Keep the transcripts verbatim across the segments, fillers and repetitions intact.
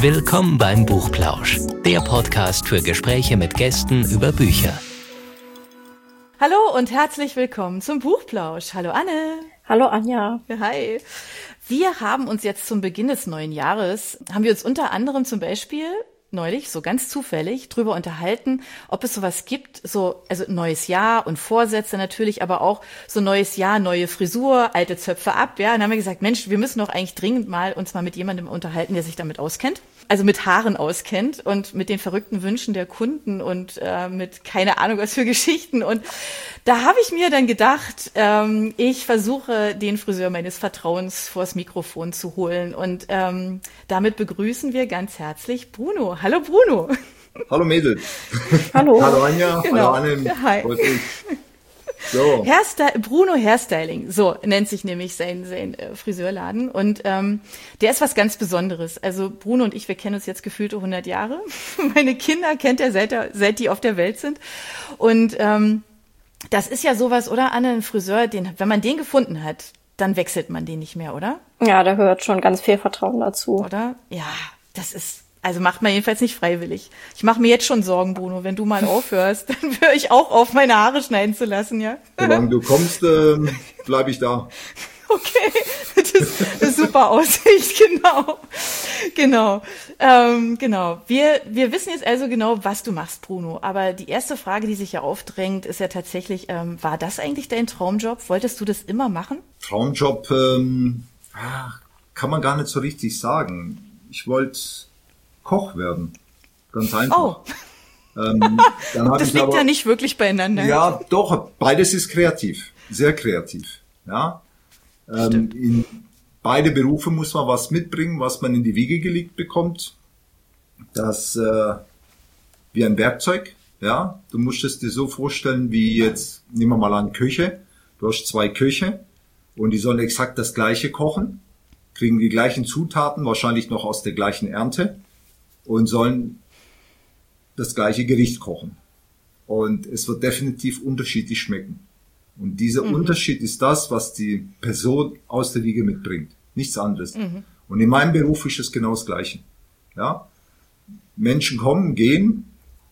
Willkommen beim Buchplausch, der Podcast für Gespräche mit Gästen über Bücher. Hallo und herzlich willkommen zum Buchplausch. Hallo Anne. Hallo Anja. Hi. Wir haben uns jetzt zum Beginn des neuen Jahres, haben wir uns unter anderem zum Beispiel neulich, so ganz zufällig, drüber unterhalten, ob es sowas gibt, so, also neues Jahr und Vorsätze natürlich, aber auch so neues Jahr, neue Frisur, alte Zöpfe ab, ja. Und dann haben wir gesagt, Mensch, wir müssen doch eigentlich dringend mal uns mal mit jemandem unterhalten, der sich damit auskennt. Also mit Haaren auskennt und mit den verrückten Wünschen der Kunden und äh, mit keine Ahnung was für Geschichten. Und da habe ich mir dann gedacht, ähm, ich versuche den Friseur meines Vertrauens vors Mikrofon zu holen. Und ähm, damit begrüßen wir ganz herzlich Bruno. Hallo Bruno. Hallo Mädel. Hallo. Hallo Anja. Genau. Hallo Anne. Hi. So. Hairstyle, Bruno Hairstyling, so nennt sich nämlich sein, sein äh, Friseurladen. Und ähm, der ist was ganz Besonderes. Also Bruno und ich, wir kennen uns jetzt gefühlte hundert Jahre. Meine Kinder kennt er, seit, er, seit die auf der Welt sind. Und ähm, das ist ja sowas, oder Anne, ein Friseur, den, wenn man den gefunden hat, dann wechselt man den nicht mehr, oder? Ja, da gehört schon ganz viel Vertrauen dazu. Oder? Ja, das ist... Also macht man jedenfalls nicht freiwillig. Ich mache mir jetzt schon Sorgen, Bruno. Wenn du mal aufhörst, dann höre ich auch auf, meine Haare schneiden zu lassen, ja? Solange du kommst, äh, bleibe ich da. Okay, das ist eine super Aussicht, genau. Genau, ähm, genau. Wir, wir wissen jetzt also genau, was du machst, Bruno. Aber die erste Frage, die sich ja aufdrängt, ist ja tatsächlich, ähm, war das eigentlich dein Traumjob? Wolltest du das immer machen? Traumjob ähm, kann man gar nicht so richtig sagen. Ich wollte Koch werden. Ganz einfach. Oh. Ähm, dann hab das ich liegt aber, ja nicht wirklich beieinander. Ja, doch, beides ist kreativ. Sehr kreativ. Ja. Ähm, in beide Berufe muss man was mitbringen, was man in die Wiege gelegt bekommt. Das äh, wie ein Werkzeug. Ja. Du musst es dir so vorstellen, wie jetzt, nehmen wir mal an, Küche. Du hast zwei Köche und die sollen exakt das Gleiche kochen, kriegen die gleichen Zutaten, wahrscheinlich noch aus der gleichen Ernte, und sollen das gleiche Gericht kochen. Und es wird definitiv unterschiedlich schmecken. Und dieser mhm. Unterschied ist das, was die Person aus der Wiege mitbringt. Nichts anderes. Mhm. Und in meinem Beruf ist es genau das Gleiche. Ja? Menschen kommen, gehen.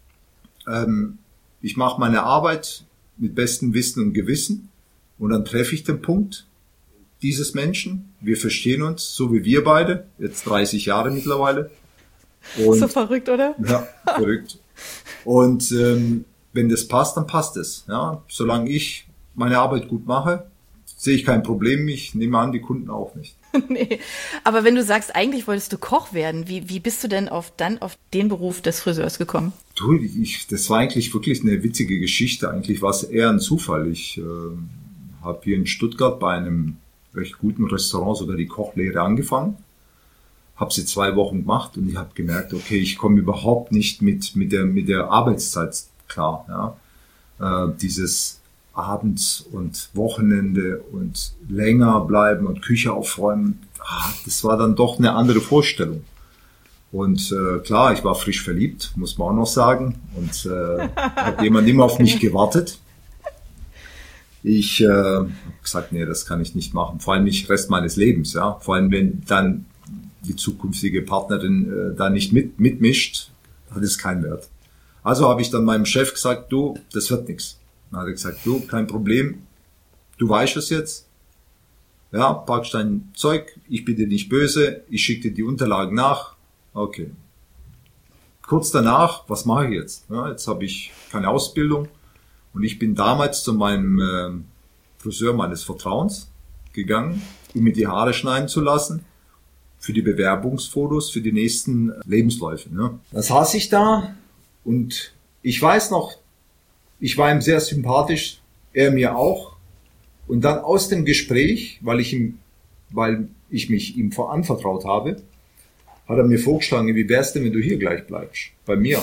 Ähm, ich mache meine Arbeit mit bestem Wissen und Gewissen. Und dann treffe ich den Punkt dieses Menschen. Wir verstehen uns, so wie wir beide. Jetzt dreißig Jahre mittlerweile. Und, so verrückt, oder? Ja, verrückt. Und ähm, wenn das passt, dann passt es. Ja, solange ich meine Arbeit gut mache, sehe ich kein Problem. Ich nehme an, die Kunden auch nicht. Nee, aber wenn du sagst, eigentlich wolltest du Koch werden, wie, wie bist du denn auf, dann auf den Beruf des Friseurs gekommen? Du, ich, das war eigentlich wirklich eine witzige Geschichte. Eigentlich war es eher ein Zufall. Ich äh, habe hier in Stuttgart bei einem recht guten Restaurant sogar die Kochlehre angefangen. Habe sie zwei Wochen gemacht und ich habe gemerkt, okay, ich komme überhaupt nicht mit mit der mit der Arbeitszeit klar. Ja, äh, dieses Abends und Wochenende und länger bleiben und Küche aufräumen, ah, das war dann doch eine andere Vorstellung. Und äh, klar, ich war frisch verliebt, muss man auch noch sagen, und äh, hat jemand immer auf mich gewartet. Ich äh, habe gesagt, nee, das kann ich nicht machen, vor allem nicht Rest meines Lebens. Ja, vor allem wenn dann die zukünftige Partnerin äh, da nicht mit mitmischt, hat es keinen Wert. Also habe ich dann meinem Chef gesagt, du, das wird nichts. Dann hat er gesagt, du, kein Problem, du weißt es jetzt. Ja, packst dein Zeug, ich bin dir nicht böse, ich schicke dir die Unterlagen nach. Okay. Kurz danach, was mache ich jetzt? Ja, jetzt habe ich keine Ausbildung und ich bin damals zu meinem äh, Friseur meines Vertrauens gegangen, um mir die Haare schneiden zu lassen. Für die Bewerbungsfotos, für die nächsten Lebensläufe. Ne? Da saß ich da und ich weiß noch, ich war ihm sehr sympathisch, er mir auch. Und dann aus dem Gespräch, weil ich ihm, weil ich mich ihm anvertraut habe, hat er mir vorgeschlagen, wie wär's denn, wenn du hier gleich bleibst? Bei mir.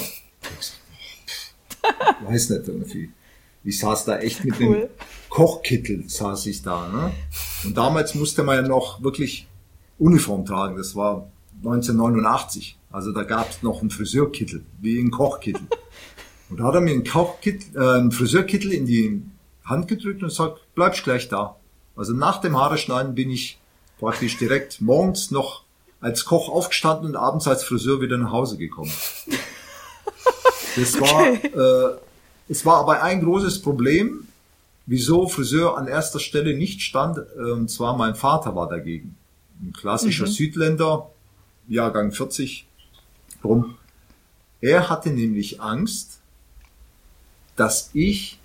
Ich weiß nicht irgendwie. Ich saß da echt mit cool. einem Kochkittel, saß ich da. Ne? Und damals musste man ja noch wirklich Uniform tragen, das war neunzehnhundertneunundachtzig. Also da gab es noch einen Friseurkittel, wie einen Kochkittel. Und da hat er mir einen, Kochkittel, äh, einen Friseurkittel in die Hand gedrückt und sagt, bleibst gleich da. Also nach dem Haare schneiden bin ich praktisch direkt morgens noch als Koch aufgestanden und abends als Friseur wieder nach Hause gekommen. Das war, okay. äh, es war aber ein großes Problem, wieso Friseur an erster Stelle nicht stand, äh, und zwar mein Vater war dagegen. Ein klassischer mhm. Südländer, Jahrgang vierzig, rum. Er hatte nämlich Angst, dass ich,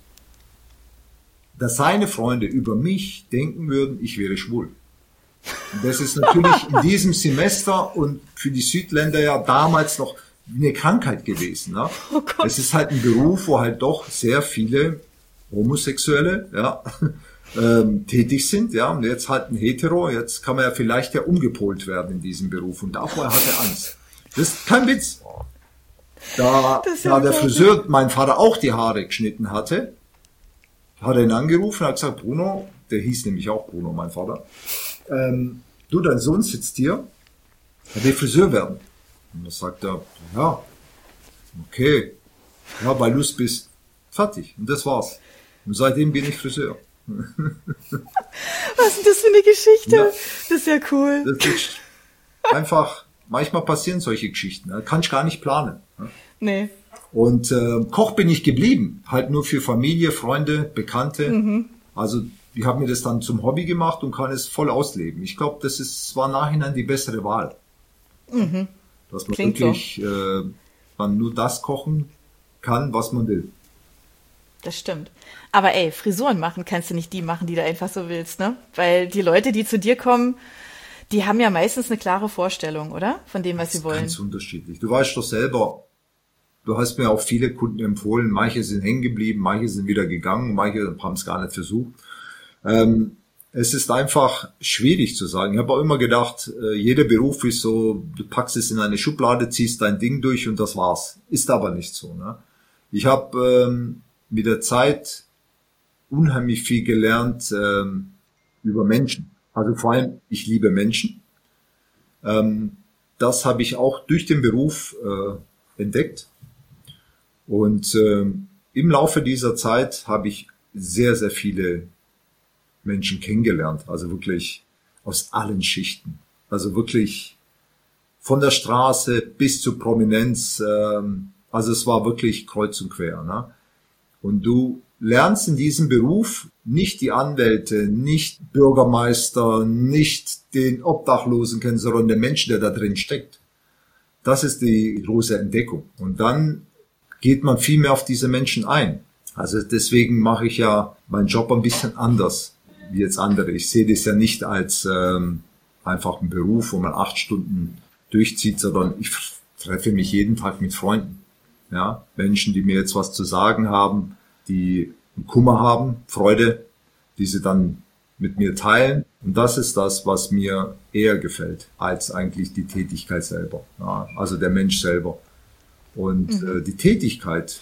dass seine Freunde über mich denken würden, ich wäre schwul. Und das ist natürlich in diesem Semester und für die Südländer ja damals noch eine Krankheit gewesen. Ne? Oh Gott. Es ist halt ein Beruf, wo halt doch sehr viele Homosexuelle, ja, ähm, tätig sind, ja, und jetzt halt ein Hetero, jetzt kann man ja vielleicht ja umgepolt werden in diesem Beruf und davor hat er Angst. Das ist kein Witz. Da, da der Friseur, mein Vater auch die Haare geschnitten hatte, hat er ihn angerufen und hat gesagt, Bruno, der hieß nämlich auch Bruno, mein Vater, ähm, du, dein Sohn sitzt hier, er will Friseur werden. Und da sagt er, ja, okay, ja, weil du es bist, fertig. Und das war's. Und seitdem bin ich Friseur. Was ist denn das für eine Geschichte? Ja. Das ist ja cool. Das ist einfach, manchmal passieren solche Geschichten. Da kann ich gar nicht planen. Nee. Und äh, Koch bin ich geblieben. Halt nur für Familie, Freunde, Bekannte. Mhm. Also ich habe mir das dann zum Hobby gemacht und kann es voll ausleben. Ich glaube, das ist, war nachhinein die bessere Wahl. Mhm. Dass man Klingt wirklich so. äh, man nur das kochen kann, was man will. Das stimmt. Aber ey, Frisuren machen kannst du nicht die machen, die du einfach so willst, ne? Weil die Leute, die zu dir kommen, die haben ja meistens eine klare Vorstellung, oder? Von dem, was das sie ist wollen. Ganz unterschiedlich. Du weißt doch selber, du hast mir auch viele Kunden empfohlen, manche sind hängen geblieben, manche sind wieder gegangen, manche haben es gar nicht versucht. Ähm, es ist einfach schwierig zu sagen. Ich habe auch immer gedacht, äh, jeder Beruf ist so, du packst es in eine Schublade, ziehst dein Ding durch und das war's. Ist aber nicht so, ne? Ich habe ähm, mit der Zeit unheimlich viel gelernt ähm, über Menschen. Also vor allem, ich liebe Menschen. Ähm, das habe ich auch durch den Beruf äh, entdeckt. Und ähm, im Laufe dieser Zeit habe ich sehr, sehr viele Menschen kennengelernt. Also wirklich aus allen Schichten. Also wirklich von der Straße bis zur Prominenz. Ähm, also es war wirklich kreuz und quer, ne? Und du lernst in diesem Beruf nicht die Anwälte, nicht Bürgermeister, nicht den Obdachlosen kennen, sondern den Menschen, der da drin steckt. Das ist die große Entdeckung. Und dann geht man viel mehr auf diese Menschen ein. Also deswegen mache ich ja meinen Job ein bisschen anders wie jetzt andere. Ich sehe das ja nicht als ähm, einfach einen Beruf, wo man acht Stunden durchzieht, sondern ich treffe mich jeden Tag mit Freunden. Ja, Menschen, die mir jetzt was zu sagen haben, die Kummer haben, Freude, die sie dann mit mir teilen. Und das ist das, was mir eher gefällt, als eigentlich die Tätigkeit selber. Ja, also der Mensch selber. Und mhm. äh, die Tätigkeit,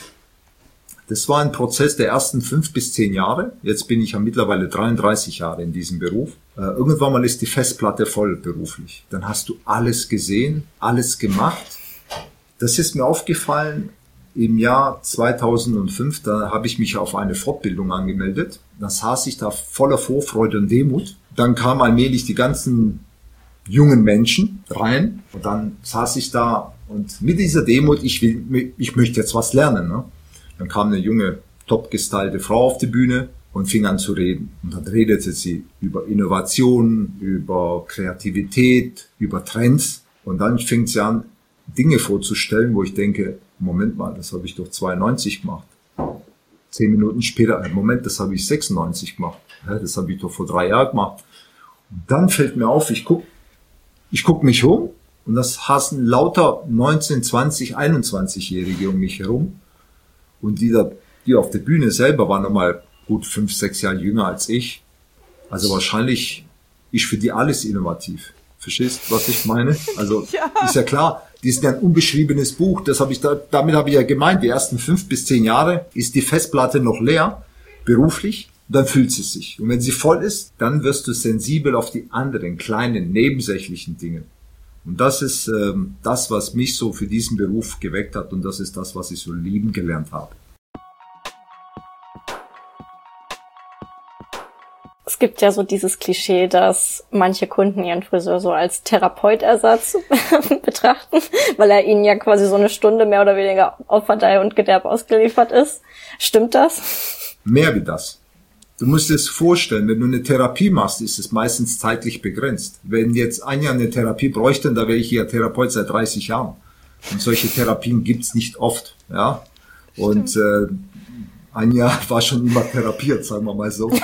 das war ein Prozess der ersten fünf bis zehn Jahre. Jetzt bin ich ja mittlerweile dreiunddreißig Jahre in diesem Beruf. Äh, irgendwann mal ist die Festplatte voll beruflich. Dann hast du alles gesehen, alles gemacht. Das ist mir aufgefallen im Jahr zweitausendfünf, da habe ich mich auf eine Fortbildung angemeldet. Da saß ich da voller Vorfreude und Demut. Dann kamen allmählich die ganzen jungen Menschen rein und dann saß ich da und mit dieser Demut, ich will, ich möchte jetzt was lernen, ne? Dann kam eine junge, top gestylte Frau auf die Bühne und fing an zu reden. Und dann redete sie über Innovation, über Kreativität, über Trends. Und dann fing sie an, Dinge vorzustellen, wo ich denke, Moment mal, das habe ich doch zweiundneunzig gemacht. Zehn Minuten später, Moment, das habe ich sechsundneunzig gemacht. Das habe ich doch vor drei Jahren gemacht. Und dann fällt mir auf, ich guck, ich guck mich um und das hassen lauter neunzehn, zwanzig, einundzwanzig-Jährige um mich herum. Und die da, die auf der Bühne selber waren nochmal gut fünf, sechs Jahre jünger als ich. Also wahrscheinlich ist für die alles innovativ. Verstehst, was ich meine? Also ja. Ist ja klar, die ist ja ein unbeschriebenes Buch. Das habe ich da, damit habe ich ja gemeint, die ersten fünf bis zehn Jahre ist die Festplatte noch leer, beruflich, dann füllt sie sich. Und wenn sie voll ist, dann wirst du sensibel auf die anderen kleinen, nebensächlichen Dinge. Und das ist ähm, das, was mich so für diesen Beruf geweckt hat und das ist das, was ich so lieben gelernt habe. Es gibt ja so dieses Klischee, dass manche Kunden ihren Friseur so als Therapeutersatz betrachten, weil er ihnen ja quasi so eine Stunde mehr oder weniger auf Verdeih und Verderb ausgeliefert ist. Stimmt das? Mehr wie das. Du musst dir es vorstellen, wenn du eine Therapie machst, ist es meistens zeitlich begrenzt. Wenn jetzt Anja eine Therapie bräuchte, da wäre ich ja Therapeut seit dreißig Jahren. Und solche Therapien gibt's nicht oft, ja. Und äh, Anja war schon immer therapiert, sagen wir mal so. Sie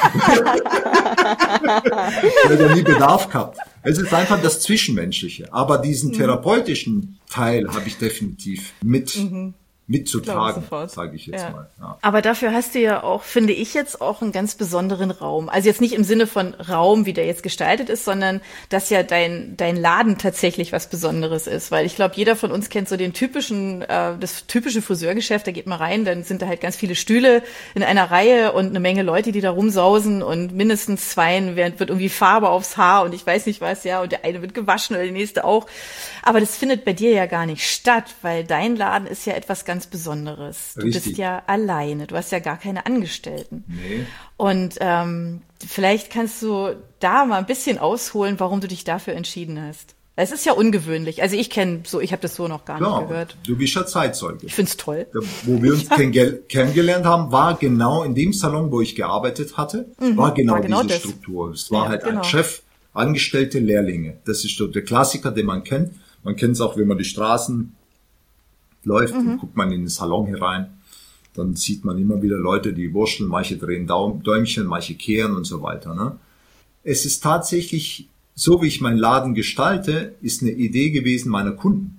hat ja nie Bedarf gehabt. Es ist einfach das Zwischenmenschliche. Aber diesen therapeutischen Teil habe ich definitiv mit mhm. mitzutragen, sage ich jetzt ja. mal. Ja. Aber dafür hast du ja auch, finde ich jetzt, auch einen ganz besonderen Raum. Also jetzt nicht im Sinne von Raum, wie der jetzt gestaltet ist, sondern dass ja dein dein Laden tatsächlich was Besonderes ist. Weil ich glaube, jeder von uns kennt so den typischen, äh, das typische Friseurgeschäft, da geht man rein, dann sind da halt ganz viele Stühle in einer Reihe und eine Menge Leute, die da rumsausen und mindestens zweien wird irgendwie Farbe aufs Haar und ich weiß nicht was, ja, und der eine wird gewaschen oder der nächste auch. Aber das findet bei dir ja gar nicht statt, weil dein Laden ist ja etwas ganz ganz Besonderes. Du Richtig. bist ja alleine, du hast ja gar keine Angestellten. Nee. Und ähm, vielleicht kannst du da mal ein bisschen ausholen, warum du dich dafür entschieden hast. Es ist ja ungewöhnlich. Also ich kenne so, ich habe das so noch gar Klar, nicht gehört. Du bist ja Zeitzeuge. Ich find's toll. Da, wo wir uns kenn- kennengelernt haben, war genau in dem Salon, wo ich gearbeitet hatte, mhm, war genau, war genau diese das. Struktur. Es war ja, halt genau. ein Chef, Angestellte, Lehrlinge. Das ist so der Klassiker, den man kennt. Man kennt es auch, wenn man die Straßen läuft, mhm. und guckt man in den Salon herein, dann sieht man immer wieder Leute, die wurschteln, manche drehen Daum, Däumchen, manche kehren und so weiter. Ne? Es ist tatsächlich, so wie ich meinen Laden gestalte, ist eine Idee gewesen meiner Kunden.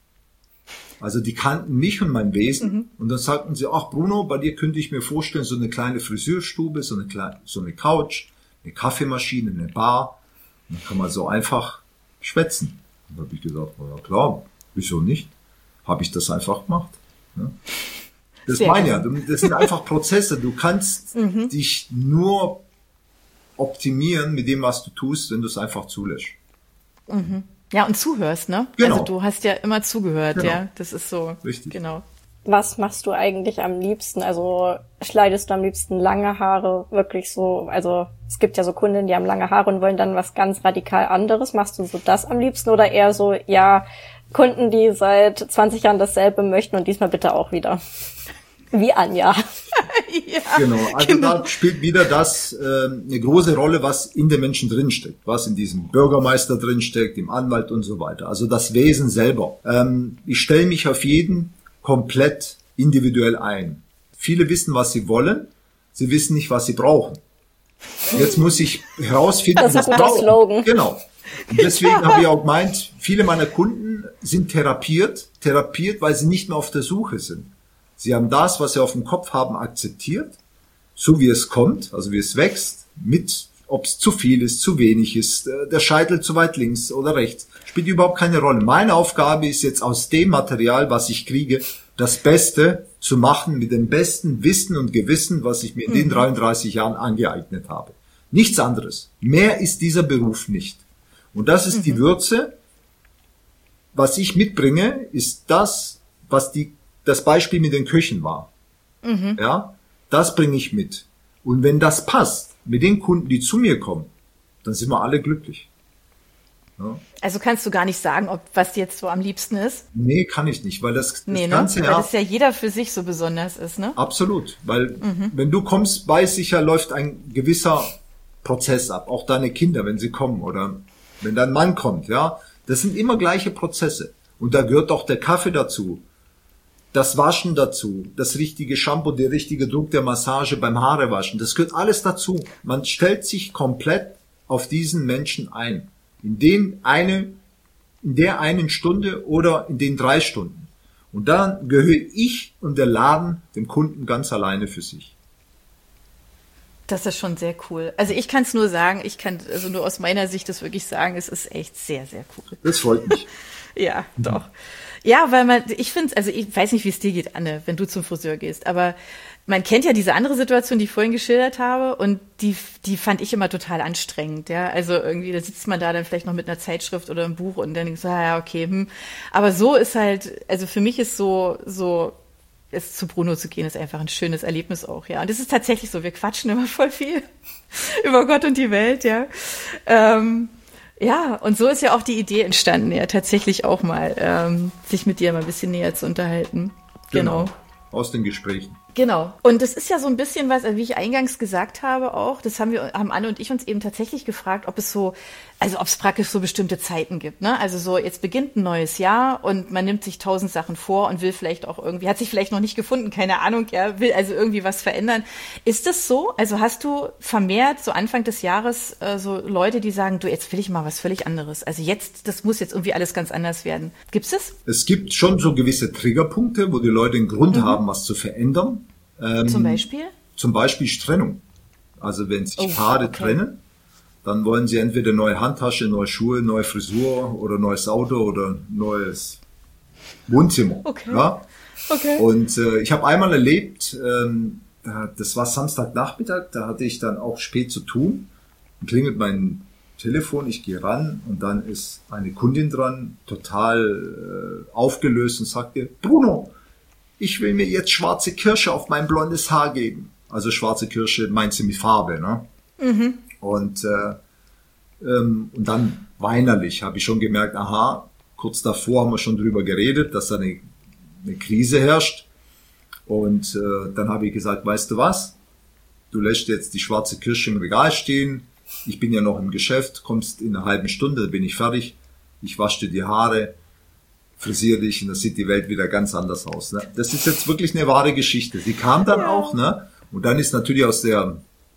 Also die kannten mich und mein Wesen mhm. und dann sagten sie, ach Bruno, bei dir könnte ich mir vorstellen, so eine kleine Friseurstube, so eine kleine, so eine Couch, eine Kaffeemaschine, eine Bar, und dann kann man so einfach schwätzen. Und da habe ich gesagt, ja klar, wieso nicht? Habe ich das einfach gemacht. Ja. Das meine ja, das sind einfach Prozesse. Du kannst mhm. dich nur optimieren mit dem, was du tust, wenn du es einfach zulässt. Mhm. Ja, und zuhörst, ne? Genau. Also du hast ja immer zugehört, genau. ja. Das ist so. Richtig. Genau. Was machst du eigentlich am liebsten? Also schneidest du am liebsten lange Haare wirklich so? Also es gibt ja so Kunden, die haben lange Haare und wollen dann was ganz radikal anderes. Machst du so das am liebsten oder eher so, ja, Kunden, die seit zwanzig Jahren dasselbe möchten und diesmal bitte auch wieder? Wie Anja. Ja, genau, also genau. da spielt wieder das äh, eine große Rolle, was in den Menschen drinsteckt, was in diesem Bürgermeister drinsteckt, im Anwalt und so weiter. Also das Wesen selber. Ähm, ich stelle mich auf jeden komplett individuell ein. Viele wissen, was sie wollen, sie wissen nicht, was sie brauchen. Jetzt muss ich herausfinden, das ist was ein guter Slogan. Genau. Und deswegen ja. habe ich auch gemeint, viele meiner Kunden sind therapiert, therapiert, weil sie nicht mehr auf der Suche sind. Sie haben das, was sie auf dem Kopf haben, akzeptiert, so wie es kommt, also wie es wächst, mit, ob es zu viel ist, zu wenig ist, der Scheitel zu weit links oder rechts, spielt überhaupt keine Rolle. Meine Aufgabe ist jetzt aus dem Material, was ich kriege, das Beste zu machen mit dem besten Wissen und Gewissen, was ich mir in den mhm. dreiunddreißig Jahren angeeignet habe. Nichts anderes. Mehr ist dieser Beruf nicht. Und das ist mhm. die Würze. Was ich mitbringe, ist das, was die, das Beispiel mit den Köchen war. Mhm. Ja, das bringe ich mit. Und wenn das passt, mit den Kunden, die zu mir kommen, dann sind wir alle glücklich. Ja. Also kannst du gar nicht sagen, ob was dir jetzt so am liebsten ist? Nee, kann ich nicht, weil das, das nee, ne? ganze Jahr... Weil das ja jeder für sich so besonders ist, ne? Absolut, weil mhm. wenn du kommst, weiß ich ja, läuft ein gewisser Prozess ab. Auch deine Kinder, wenn sie kommen oder wenn dein Mann kommt, ja. Das sind immer gleiche Prozesse. Und da gehört auch der Kaffee dazu, das Waschen dazu, das richtige Shampoo, der richtige Druck der Massage beim Haarewaschen. Das gehört alles dazu. Man stellt sich komplett auf diesen Menschen ein. In den eine, in der einen Stunde oder in den drei Stunden. Und dann gehöre ich und der Laden dem Kunden ganz alleine für sich. Das ist schon sehr cool. Also ich kann es nur sagen, ich kann also nur aus meiner Sicht das wirklich sagen, es ist echt sehr, sehr cool. Das freut mich. Ja, doch. Ja, weil man, ich finde, also ich weiß nicht, wie es dir geht, Anne, wenn du zum Friseur gehst, aber man kennt ja diese andere Situation, die ich vorhin geschildert habe, und die, die fand ich immer total anstrengend, ja. Also irgendwie, da sitzt man da dann vielleicht noch mit einer Zeitschrift oder einem Buch und dann denkst du, ah, ja, okay, hm. Aber so ist halt, also für mich ist so, so es zu Bruno zu gehen, ist einfach ein schönes Erlebnis auch, ja. Und es ist tatsächlich so, wir quatschen immer voll viel über Gott und die Welt, ja. Ähm, ja, und so ist ja auch die Idee entstanden, ja, tatsächlich auch mal, ähm, sich mit dir mal ein bisschen näher zu unterhalten. Genau. Genau. Aus den Gesprächen. Genau. Und das ist ja so ein bisschen was, wie ich eingangs gesagt habe auch, das haben wir, haben Anne und ich uns eben tatsächlich gefragt, ob es so, also ob es praktisch so bestimmte Zeiten gibt, ne? Also so, jetzt beginnt ein neues Jahr und man nimmt sich tausend Sachen vor und will vielleicht auch irgendwie, hat sich vielleicht noch nicht gefunden, keine Ahnung, ja, will also irgendwie was verändern. Ist das so? Also hast du vermehrt so Anfang des Jahres äh, so Leute, die sagen, du, jetzt will ich mal was völlig anderes. Also jetzt, das muss jetzt irgendwie alles ganz anders werden. Gibt's das? Es gibt schon so gewisse Triggerpunkte, wo die Leute einen Grund mhm. haben, was zu verändern. Ähm, zum Beispiel? Zum Beispiel Trennung. Also wenn sich oh, Paare okay. trennen, dann wollen sie entweder neue Handtasche, neue Schuhe, neue Frisur oder neues Auto oder neues Wohnzimmer. Okay. Ja? Okay. Und äh, ich habe einmal erlebt, ähm, das war Samstagnachmittag, da hatte ich dann auch spät zu tun. Dann klingelt mein Telefon, ich gehe ran und dann ist eine Kundin dran, total äh, aufgelöst und sagte, Bruno, ich will mir jetzt schwarze Kirsche auf mein blondes Haar geben. Also schwarze Kirsche meint sie mit Farbe, ne? Mhm. Und, äh, ähm, und dann weinerlich habe ich schon gemerkt, aha, kurz davor haben wir schon drüber geredet, dass da eine, eine Krise herrscht. Und äh, dann habe ich gesagt, weißt du was? Du lässt jetzt die schwarze Kirsche im Regal stehen. Ich bin ja noch im Geschäft, kommst in einer halben Stunde, bin ich fertig. Ich wasche dir die Haare, frisiere dich und dann sieht die Welt wieder ganz anders aus. Ne? Das ist jetzt wirklich eine wahre Geschichte. Die kam dann ja. auch, ne? Und dann ist natürlich aus der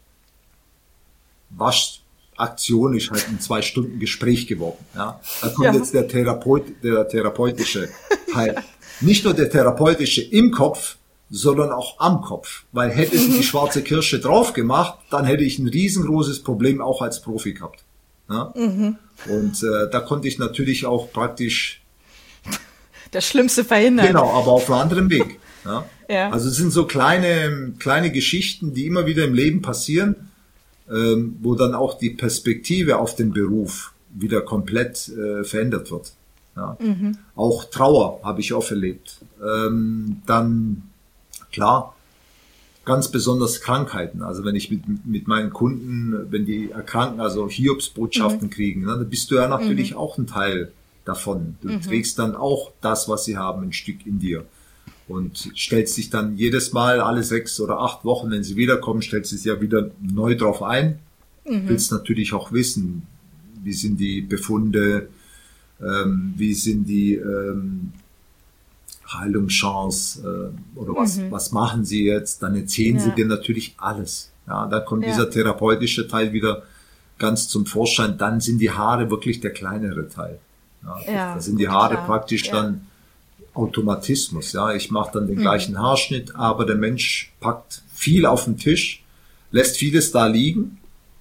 Waschaktion ist halt ein zwei Stunden Gespräch geworden. Ja? Da kommt ja. jetzt der Therapeut, der therapeutische Teil. Nicht nur der therapeutische im Kopf, sondern auch am Kopf. Weil hätte ich die schwarze Kirsche drauf gemacht, dann hätte ich ein riesengroßes Problem auch als Profi gehabt. Ja? Mhm. Und äh, da konnte ich natürlich auch praktisch das Schlimmste verhindern. Genau, aber auf einem anderen Weg. Ja? Ja. Also es sind so kleine, kleine Geschichten, die immer wieder im Leben passieren, ähm, wo dann auch die Perspektive auf den Beruf wieder komplett äh, verändert wird. Ja? Mhm. Auch Trauer habe ich oft erlebt. Ähm, dann, klar, ganz besonders Krankheiten. Also wenn ich mit, mit meinen Kunden, wenn die erkranken, also Hiobsbotschaften mhm. kriegen, ne, dann bist du ja natürlich mhm. auch ein Teil davon. Du mhm. trägst dann auch das, was sie haben, ein Stück in dir. Und stellst dich dann jedes Mal, alle sechs oder acht Wochen, wenn sie wiederkommen, stellst du dich ja wieder neu drauf ein. Mhm. Willst natürlich auch wissen, wie sind die Befunde, ähm, wie sind die ähm, Heilungschancen äh, oder was, mhm. was machen sie jetzt? Dann erzählen ja. sie dir natürlich alles. Ja, da kommt ja. dieser therapeutische Teil wieder ganz zum Vorschein. Dann sind die Haare wirklich der kleinere Teil. Ja, ja, da sind die Haare klar. praktisch ja. dann Automatismus. Ja, ich mache dann den mhm. gleichen Haarschnitt, aber der Mensch packt viel auf den Tisch, lässt vieles da liegen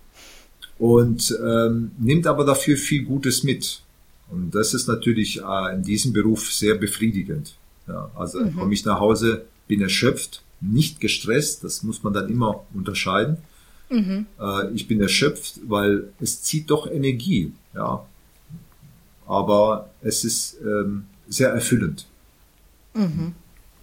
und ähm, nimmt aber dafür viel Gutes mit. Und das ist natürlich äh, in diesem Beruf sehr befriedigend. Ja, also mhm. komme ich nach Hause, bin erschöpft, nicht gestresst, das muss man dann immer unterscheiden. Mhm. Äh, ich bin erschöpft, weil es zieht doch Energie. Ja. Aber es ist ähm, sehr erfüllend. Mhm.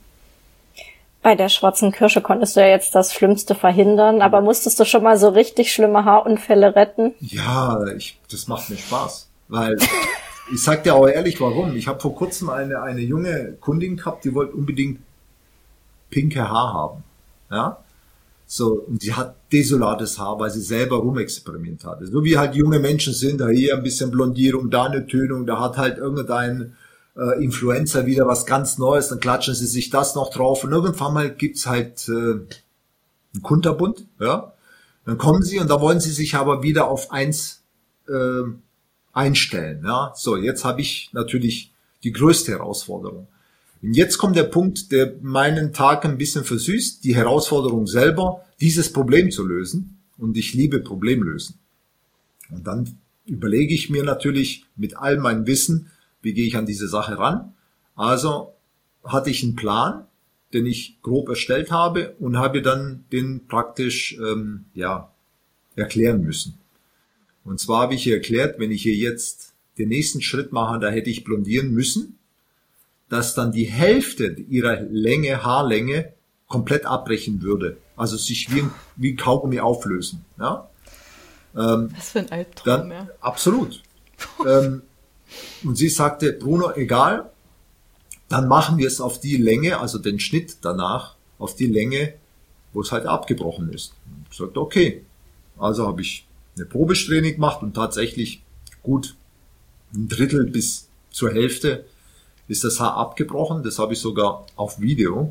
Bei der schwarzen Kirsche konntest du ja jetzt das Schlimmste verhindern, aber musstest du schon mal so richtig schlimme Haarunfälle retten? Ja, ich, das macht mir Spaß, weil ich sag dir auch ehrlich, warum. Ich habe vor kurzem eine eine junge Kundin gehabt, die wollte unbedingt pinke Haar haben, ja. So, und sie hat desolates Haar, weil sie selber rumexperimentiert hatte. So wie halt junge Menschen sind, da hier ein bisschen Blondierung, da eine Tönung, da hat halt irgendein äh, Influencer wieder was ganz Neues, dann klatschen sie sich das noch drauf und irgendwann mal gibt's halt äh, einen Kunterbund, ja. Dann kommen sie und da wollen sie sich aber wieder auf eins äh, einstellen, ja. So, jetzt habe ich natürlich die größte Herausforderung. Und jetzt kommt der Punkt, der meinen Tag ein bisschen versüßt, die Herausforderung selber, dieses Problem zu lösen. Und ich liebe Problemlösen. Und dann überlege ich mir natürlich mit all meinem Wissen, wie gehe ich an diese Sache ran. Also hatte ich einen Plan, den ich grob erstellt habe und habe dann den praktisch ähm, ja erklären müssen. Und zwar habe ich hier erklärt, wenn ich hier jetzt den nächsten Schritt mache, da hätte ich blondieren müssen. dass dann die Hälfte ihrer Länge, Haarlänge, komplett abbrechen würde. Also sich wie ein, wie ein Kaugummi auflösen. Ja? Ähm, Was für ein Albtraum, dann, ja. Absolut. ähm, und sie sagte, Bruno, egal, dann machen wir es auf die Länge, also den Schnitt danach, auf die Länge, wo es halt abgebrochen ist. Und ich sagte, okay. Also habe ich eine Probesträhne gemacht und tatsächlich gut ein Drittel bis zur Hälfte ist das Haar abgebrochen. Das habe ich sogar auf Video.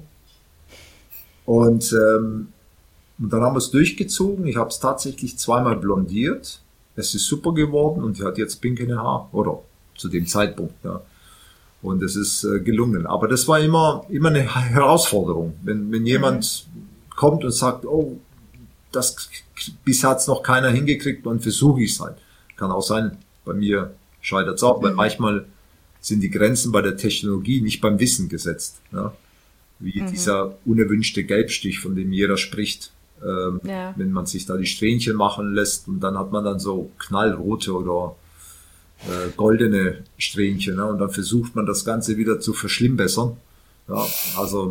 Und, ähm, und dann haben wir es durchgezogen. Ich habe es tatsächlich zweimal blondiert. Es ist super geworden und sie hat jetzt pinkene Haar. Oder zu dem Zeitpunkt. Ja. Und es ist äh, gelungen. Aber das war immer immer eine Herausforderung. Wenn, wenn jemand mhm. kommt und sagt, oh, das bisher hat's noch keiner hingekriegt, dann versuche ich es halt. Kann auch sein, bei mir scheitert es auch, mhm. weil manchmal sind die Grenzen bei der Technologie nicht beim Wissen gesetzt. Ja? Wie mhm. dieser unerwünschte Gelbstich, von dem jeder spricht, ähm, ja. wenn man sich da die Strähnchen machen lässt und dann hat man dann so knallrote oder äh, goldene Strähnchen, ne? Und dann versucht man das Ganze wieder zu verschlimmbessern. Ja? Also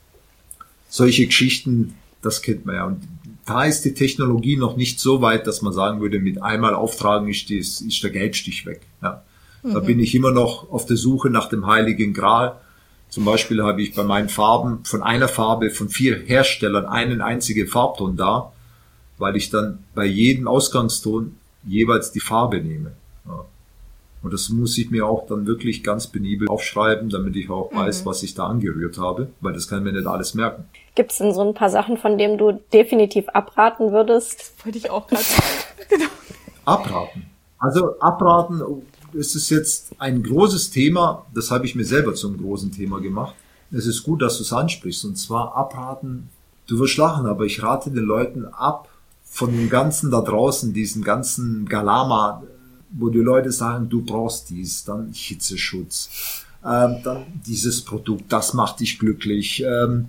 solche Geschichten, das kennt man ja. Und da ist die Technologie noch nicht so weit, dass man sagen würde, mit einmal auftragen ist, die, ist der Gelbstich weg. Ja. Mhm. Da bin ich immer noch auf der Suche nach dem Heiligen Gral. Zum Beispiel habe ich bei meinen Farben von einer Farbe von vier Herstellern einen einzigen Farbton da, weil ich dann bei jedem Ausgangston jeweils die Farbe nehme. Ja. Und das muss ich mir auch dann wirklich ganz penibel aufschreiben, damit ich auch weiß, mhm. was ich da angerührt habe, weil das kann ich mir nicht alles merken. Gibt es denn so ein paar Sachen, von denen du definitiv abraten würdest? Das wollte ich auch gerade sagen. Genau. Abraten. Also abraten, es ist jetzt ein großes Thema, das habe ich mir selber zum großen Thema gemacht. Es ist gut, dass du es ansprichst, und zwar abraten. Du wirst lachen, aber ich rate den Leuten ab von dem Ganzen da draußen, diesen ganzen Galama, wo die Leute sagen, du brauchst dies, dann Hitzeschutz, ähm, dann dieses Produkt, das macht dich glücklich. Ähm,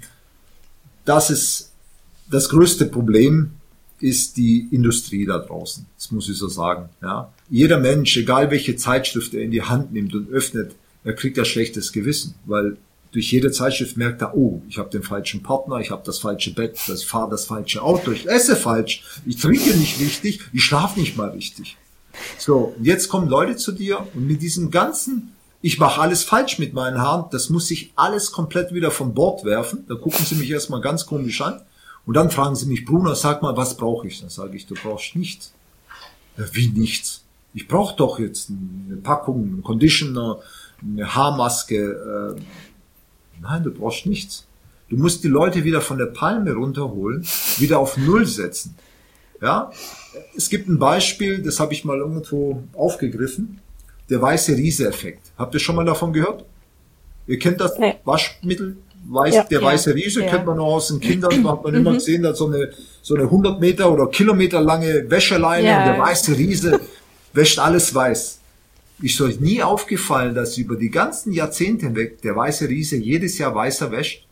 das ist das größte Problem, ist die Industrie da draußen. Das muss ich so sagen. Ja. Jeder Mensch, egal welche Zeitschrift er in die Hand nimmt und öffnet, er kriegt ja schlechtes Gewissen, weil durch jede Zeitschrift merkt er, oh, ich habe den falschen Partner, ich habe das falsche Bett, ich fahre das falsche Auto, ich esse falsch, ich trinke nicht richtig, ich schlafe nicht mal richtig. So, und jetzt kommen Leute zu dir und mit diesem ganzen, ich mache alles falsch mit meinen Haaren, das muss ich alles komplett wieder von Bord werfen. Da gucken sie mich erstmal ganz komisch an und dann fragen sie mich, Bruno, sag mal, was brauche ich? Dann sage ich, du brauchst nichts. Ja, wie nichts? Ich brauche doch jetzt eine Packung, einen Conditioner, eine Haarmaske. Äh, nein, du brauchst nichts. Du musst die Leute wieder von der Palme runterholen, wieder auf Null setzen. Ja, es gibt ein Beispiel, das habe ich mal irgendwo aufgegriffen, der weiße Riese-Effekt. Habt ihr schon mal davon gehört? Ihr kennt das nee. Waschmittel, weiß, ja, der ja, weiße Riese, ja. Kennt man noch aus den Kindern, hat man immer gesehen, da so eine, so eine hundert Meter oder Kilometer lange Wäscheleine ja. Und der weiße Riese wäscht alles weiß. Ist euch nie aufgefallen, dass über die ganzen Jahrzehnte hinweg der weiße Riese jedes Jahr weißer wäscht?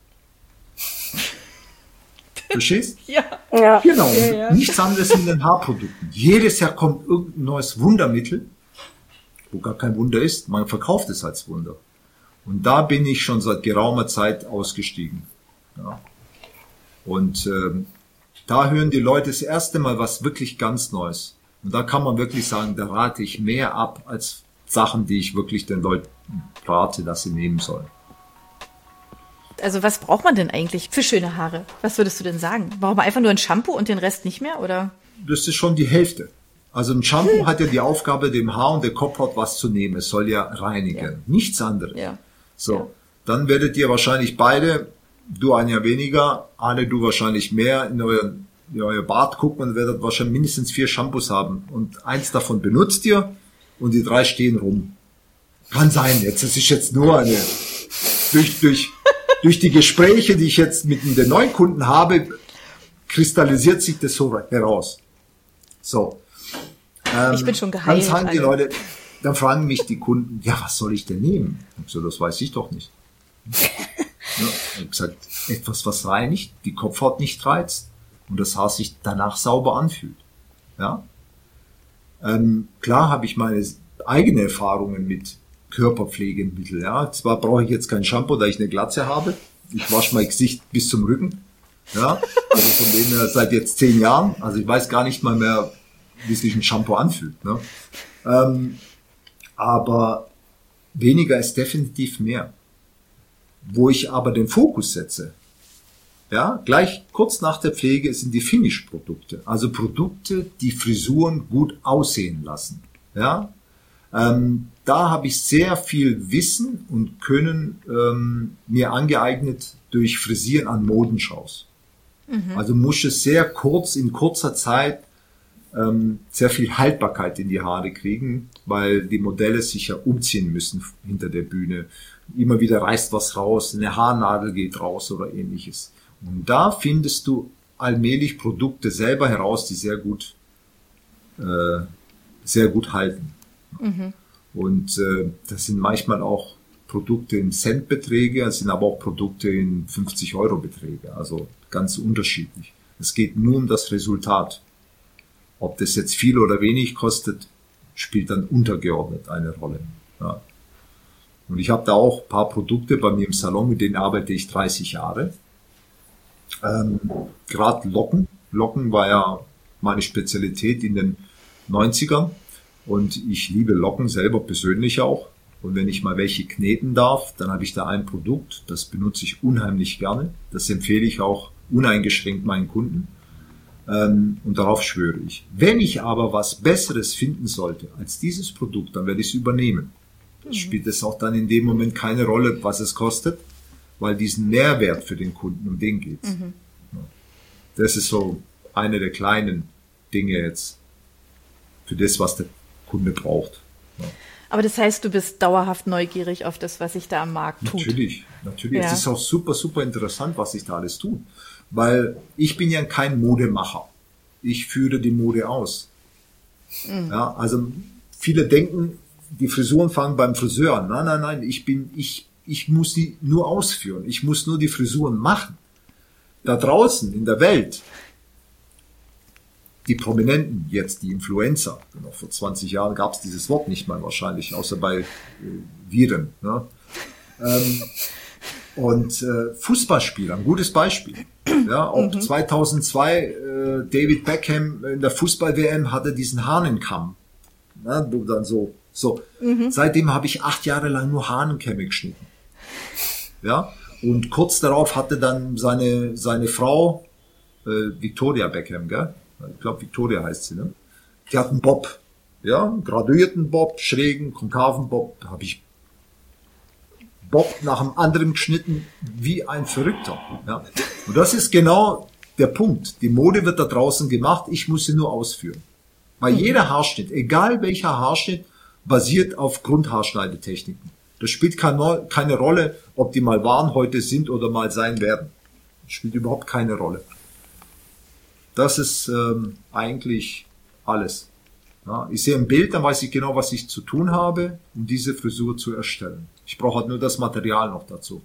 Verstehst? Ja. ja. Genau. Ja, ja. Nichts anderes in den Haarprodukten. Jedes Jahr kommt irgendein neues Wundermittel, wo gar kein Wunder ist. Man verkauft es als Wunder. Und da bin ich schon seit geraumer Zeit ausgestiegen. Ja. Und ähm, da hören die Leute das erste Mal was wirklich ganz Neues. Und da kann man wirklich sagen, da rate ich mehr ab als Sachen, die ich wirklich den Leuten rate, dass sie nehmen sollen. Also was braucht man denn eigentlich für schöne Haare? Was würdest du denn sagen? Braucht man einfach nur ein Shampoo und den Rest nicht mehr, oder? Das ist schon die Hälfte. Also ein Shampoo hm. hat ja die Aufgabe, dem Haar und der Kopfhaut was zu nehmen. Es soll ja reinigen. Ja. Nichts anderes. Ja. So, ja. Dann werdet ihr wahrscheinlich beide, du ein Jahr weniger, Arne, du wahrscheinlich mehr, in euer, in euer Bad gucken und werdet wahrscheinlich mindestens vier Shampoos haben. Und eins davon benutzt ihr und die drei stehen rum. Kann sein, jetzt, es ist jetzt nur eine, durch, durch, Durch die Gespräche, die ich jetzt mit den neuen Kunden habe, kristallisiert sich das so heraus. So. Ähm, ich bin schon geheilt. Dann sagen die Leute, dann fragen mich die Kunden, ja, was soll ich denn nehmen? Ich so, das weiß ich doch nicht. Ja, ich habe gesagt, etwas, was reinigt, die Kopfhaut nicht reizt und das Haar sich danach sauber anfühlt. Ja. Ähm, klar habe ich meine eigenen Erfahrungen mit Körperpflegemittel. Ja, zwar brauche ich jetzt kein Shampoo, da ich eine Glatze habe. Ich wasche mein Gesicht bis zum Rücken. Ja, also von denen her seit jetzt zehn Jahren. Also ich weiß gar nicht mal mehr, wie sich ein Shampoo anfühlt. Ne? Ähm, aber weniger ist definitiv mehr. Wo ich aber den Fokus setze, ja, gleich kurz nach der Pflege sind die Finish-Produkte. Also Produkte, die Frisuren gut aussehen lassen. Ja, ähm, da habe ich sehr viel Wissen und Können ähm, mir angeeignet durch Frisieren an Modenshows. Mhm. Also muss es sehr kurz, in kurzer Zeit ähm, sehr viel Haltbarkeit in die Haare kriegen, weil die Modelle sich ja umziehen müssen hinter der Bühne. Immer wieder reißt was raus, eine Haarnadel geht raus oder ähnliches. Und da findest du allmählich Produkte selber heraus, die sehr gut, äh, sehr gut halten. Mhm. Und äh, das sind manchmal auch Produkte in Centbeträge, es sind aber auch Produkte in fünfzig Euro Beträge, also ganz unterschiedlich. Es geht nur um das Resultat. Ob das jetzt viel oder wenig kostet, spielt dann untergeordnet eine Rolle. Ja. Und ich habe da auch ein paar Produkte bei mir im Salon, mit denen arbeite ich dreißig Jahre. Ähm, Gerade Locken. Locken war ja meine Spezialität in den neunzigern. Und ich liebe Locken selber persönlich auch. Und wenn ich mal welche kneten darf, dann habe ich da ein Produkt, das benutze ich unheimlich gerne. Das empfehle ich auch uneingeschränkt meinen Kunden. Ähm, und darauf schwöre ich. Wenn ich aber was Besseres finden sollte als dieses Produkt, dann werde ich es übernehmen. Das spielt es auch dann in dem Moment keine Rolle, was es kostet, weil diesen Mehrwert für den Kunden, um den geht's. Mhm. Das ist so eine der kleinen Dinge jetzt für das, was der Kunde braucht. Ja. Aber das heißt, du bist dauerhaft neugierig auf das, was sich da am Markt tut. Natürlich, natürlich. Ja. Es ist auch super, super interessant, was sich da alles tut. Weil ich bin ja kein Modemacher. Ich führe die Mode aus. Mhm. Ja, also viele denken, die Frisuren fangen beim Friseur an. Nein, nein, nein, ich bin, ich, ich muss die nur ausführen. Ich muss nur die Frisuren machen. Da draußen in der Welt, die Prominenten, jetzt die Influencer, genau, vor zwanzig Jahren gab es dieses Wort nicht mal wahrscheinlich, außer bei äh, Viren. Ne? Ähm, und äh, Fußballspieler, ein gutes Beispiel. Ja, ob mhm. zweitausendzwei äh, David Beckham in der Fußball-W M hatte diesen Hahnenkamm. Ne, wo dann so, so. Mhm. Seitdem habe ich acht Jahre lang nur Hahnenkämme geschnitten. Ja, und kurz darauf hatte dann seine seine Frau äh, Victoria Beckham, gell? Ich glaube, Victoria heißt sie, ne? Die hat einen Bob, ja, einen graduierten Bob, schrägen, konkaven Bob. Da habe ich Bob nach dem anderen geschnitten, wie ein Verrückter. Ja. Und das ist genau der Punkt. Die Mode wird da draußen gemacht, ich muss sie nur ausführen. Weil jeder Haarschnitt, egal welcher Haarschnitt, basiert auf Grundhaarschneidetechniken. Das spielt keine, keine Rolle, ob die mal waren, heute sind oder mal sein werden. Das spielt überhaupt keine Rolle. Das ist ähm, eigentlich alles. Ja, ich sehe ein Bild, dann weiß ich genau, was ich zu tun habe, um diese Frisur zu erstellen. Ich brauche halt nur das Material noch dazu.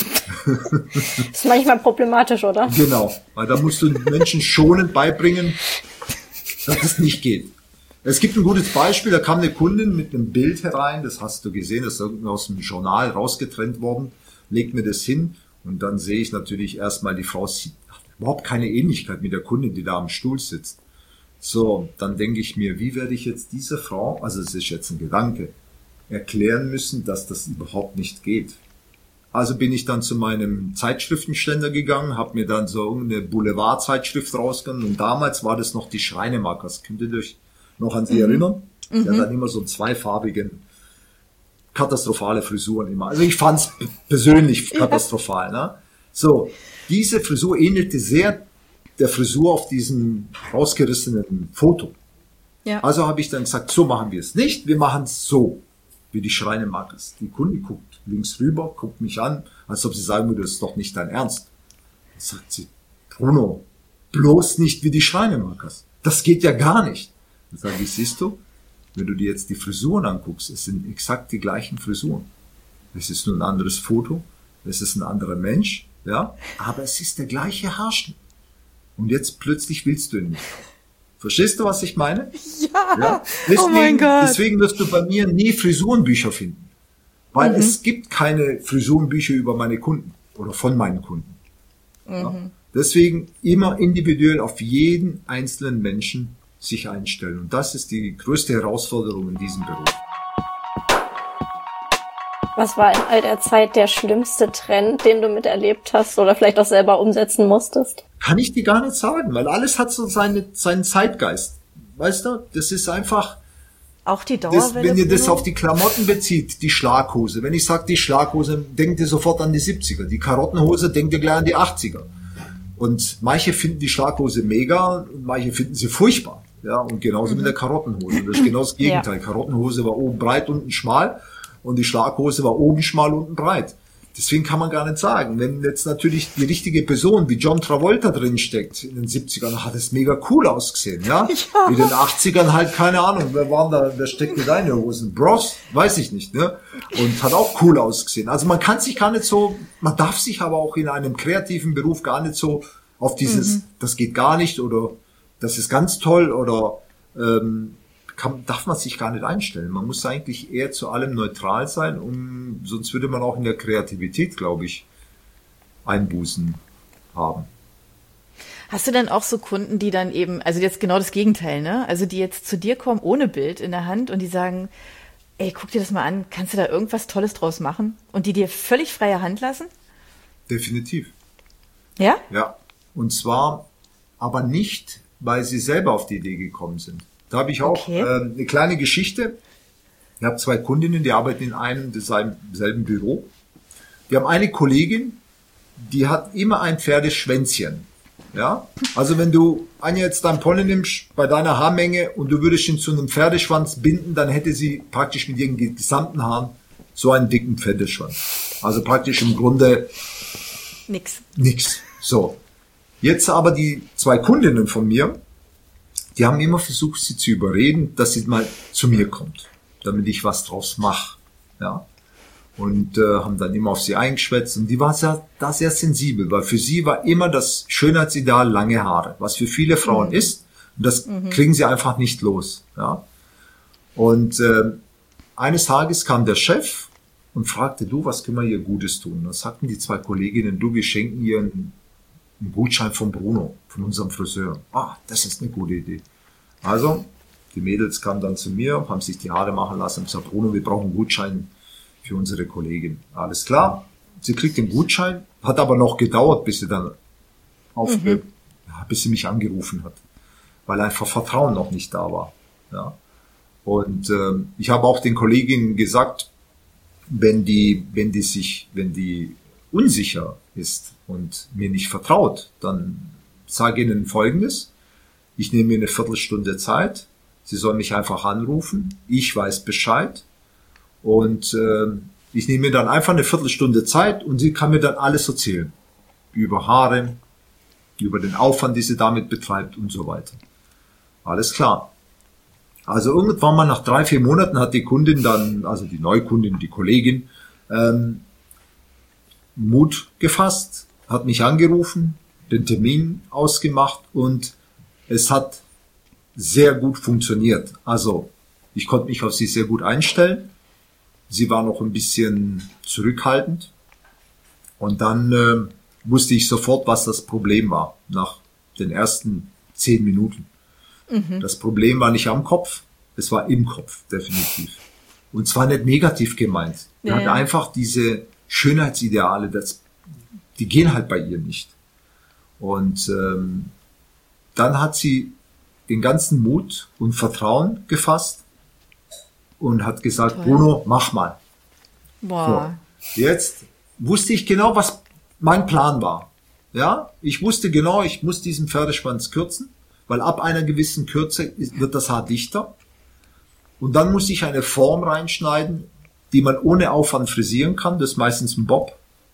Ist manchmal problematisch, oder? Genau, weil da musst du den Menschen schonend beibringen, dass es nicht geht. Es gibt ein gutes Beispiel, da kam eine Kundin mit einem Bild herein, das hast du gesehen, das ist irgendwie aus dem Journal rausgetrennt worden, legt mir das hin und dann sehe ich natürlich erstmal, die Frau sieht überhaupt keine Ähnlichkeit mit der Kundin, die da am Stuhl sitzt. So, dann denke ich mir, wie werde ich jetzt dieser Frau, also es ist jetzt ein Gedanke, erklären müssen, dass das überhaupt nicht geht. Also bin ich dann zu meinem Zeitschriftenständer gegangen, habe mir dann so eine Boulevardzeitschrift rausgenommen und damals war das noch die Schreinemakers. Könnt ihr euch noch an sie mhm. erinnern? Mhm. Der hat dann immer so zweifarbigen, katastrophale Frisuren immer. Also ich fand es persönlich katastrophal. Ne? So, diese Frisur ähnelte sehr der Frisur auf diesem rausgerissenen Foto. Ja. Also habe ich dann gesagt, so machen wir es nicht, wir machen es so, wie die Schreinemakers. Die Kunde guckt links rüber, guckt mich an, als ob sie sagen würde, das ist doch nicht dein Ernst. Dann sagt sie, Bruno, bloß nicht wie die Schreinemakers. Das geht ja gar nicht. Dann sage ich, siehst du, wenn du dir jetzt die Frisuren anguckst, es sind exakt die gleichen Frisuren. Es ist nur ein anderes Foto, es ist ein anderer Mensch, ja, aber es ist der gleiche Haarschnitt. Und jetzt plötzlich willst du ihn nicht. Verstehst du, was ich meine? Ja, ja? Deswegen, oh mein Gott. Deswegen wirst du bei mir nie Frisurenbücher finden. Weil mhm. es gibt keine Frisurenbücher über meine Kunden oder von meinen Kunden. Mhm. Ja? Deswegen immer individuell auf jeden einzelnen Menschen sich einstellen. Und das ist die größte Herausforderung in diesem Beruf. Was war in all der Zeit der schlimmste Trend, den du miterlebt hast oder vielleicht auch selber umsetzen musstest? Kann ich dir gar nicht sagen, weil alles hat so seine, seinen Zeitgeist. Weißt du, das ist einfach... Auch die Dauerwelle. Das, wenn ihr das auf die Klamotten bezieht, die Schlaghose. Wenn ich sage die Schlaghose, denkt ihr sofort an die siebziger. Die Karottenhose, denkt ihr gleich an die achtziger. Und manche finden die Schlaghose mega und manche finden sie furchtbar. Ja, und genauso mhm. mit der Karottenhose. Das ist genau das Gegenteil. Ja. Karottenhose war oben breit, unten schmal. Und die Schlaghose war oben schmal, unten breit. Deswegen kann man gar nicht sagen. Wenn jetzt natürlich die richtige Person wie John Travolta drin steckt in den siebzigern, hat es mega cool ausgesehen, ja? ja. In den achtzigern halt, keine Ahnung, wer waren da, wer steckt in deine Hosen? Bros? Weiß ich nicht, ne? Und hat auch cool ausgesehen. Also man kann sich gar nicht so, man darf sich aber auch in einem kreativen Beruf gar nicht so auf dieses, mhm. das geht gar nicht oder das ist ganz toll oder, ähm, Kann, darf man sich gar nicht einstellen. Man muss eigentlich eher zu allem neutral sein, um, sonst würde man auch in der Kreativität, glaube ich, Einbußen haben. Hast du denn auch so Kunden, die dann eben, also jetzt genau das Gegenteil, ne? Also die jetzt zu dir kommen ohne Bild in der Hand und die sagen, ey, guck dir das mal an, kannst du da irgendwas Tolles draus machen? Und die dir völlig freie Hand lassen? Definitiv. Ja? Ja. Und zwar aber nicht, weil sie selber auf die Idee gekommen sind. Da habe ich auch okay. äh, eine kleine Geschichte. Ich habe zwei Kundinnen, die arbeiten in einem selben Büro. Wir haben eine Kollegin, die hat immer ein Pferdeschwänzchen. Ja, also wenn du Anja jetzt dein Pony nimmst bei deiner Haarmenge und du würdest ihn zu einem Pferdeschwanz binden, dann hätte sie praktisch mit ihren gesamten Haaren so einen dicken Pferdeschwanz. Also praktisch im Grunde nix. Nix. So. Jetzt aber die zwei Kundinnen von mir, die haben immer versucht, sie zu überreden, dass sie mal zu mir kommt, damit ich was draus mache. Ja. Und äh, haben dann immer auf sie eingeschwätzt. Und die war sehr, da sehr sensibel, weil für sie war immer das Schönheitsideal lange Haare, was für viele Frauen mhm. ist. Und das mhm. kriegen sie einfach nicht los. Ja. Und äh, eines Tages kam der Chef und fragte, du, was können wir hier Gutes tun? Und dann sagten die zwei Kolleginnen, du, wir schenken ihr einen, einen Gutschein von Bruno, von unserem Friseur. Ah, das ist eine gute Idee. Also, die Mädels kamen dann zu mir, haben sich die Haare machen lassen und gesagt, Bruno, wir brauchen einen Gutschein für unsere Kollegin. Alles klar. Sie kriegt den Gutschein, hat aber noch gedauert, bis sie dann auf, mhm. ja, bis sie mich angerufen hat, weil einfach Vertrauen noch nicht da war. Ja. Und ähm, ich habe auch den Kolleginnen gesagt, wenn die, wenn die sich, wenn die unsicher ist und mir nicht vertraut, dann sage ihnen Folgendes: Ich nehme mir eine Viertelstunde Zeit. Sie sollen mich einfach anrufen. Ich weiß Bescheid. Und äh, ich nehme mir dann einfach eine Viertelstunde Zeit und sie kann mir dann alles erzählen. Über Haare, über den Aufwand, den sie damit betreibt und so weiter. Alles klar. Also irgendwann mal nach drei, vier Monaten hat die Kundin dann, also die Neukundin, die Kollegin, ähm, Mut gefasst, hat mich angerufen, den Termin ausgemacht und es hat sehr gut funktioniert. Also ich konnte mich auf sie sehr gut einstellen. Sie war noch ein bisschen zurückhaltend. Und dann äh, wusste ich sofort, was das Problem war, nach den ersten zehn Minuten. Mhm. Das Problem war nicht am Kopf, es war im Kopf, definitiv. Und zwar nicht negativ gemeint. Die ja, hat ja. einfach diese Schönheitsideale, das, die gehen halt bei ihr nicht. Und ähm, dann hat sie den ganzen Mut und Vertrauen gefasst und hat gesagt, toll. Bruno, mach mal. Boah. So, jetzt wusste ich genau, was mein Plan war. Ja, ich wusste genau, ich muss diesen Pferdeschwanz kürzen, weil ab einer gewissen Kürze wird das Haar dichter. Und dann muss ich eine Form reinschneiden, die man ohne Aufwand frisieren kann. Das ist meistens ein Bob.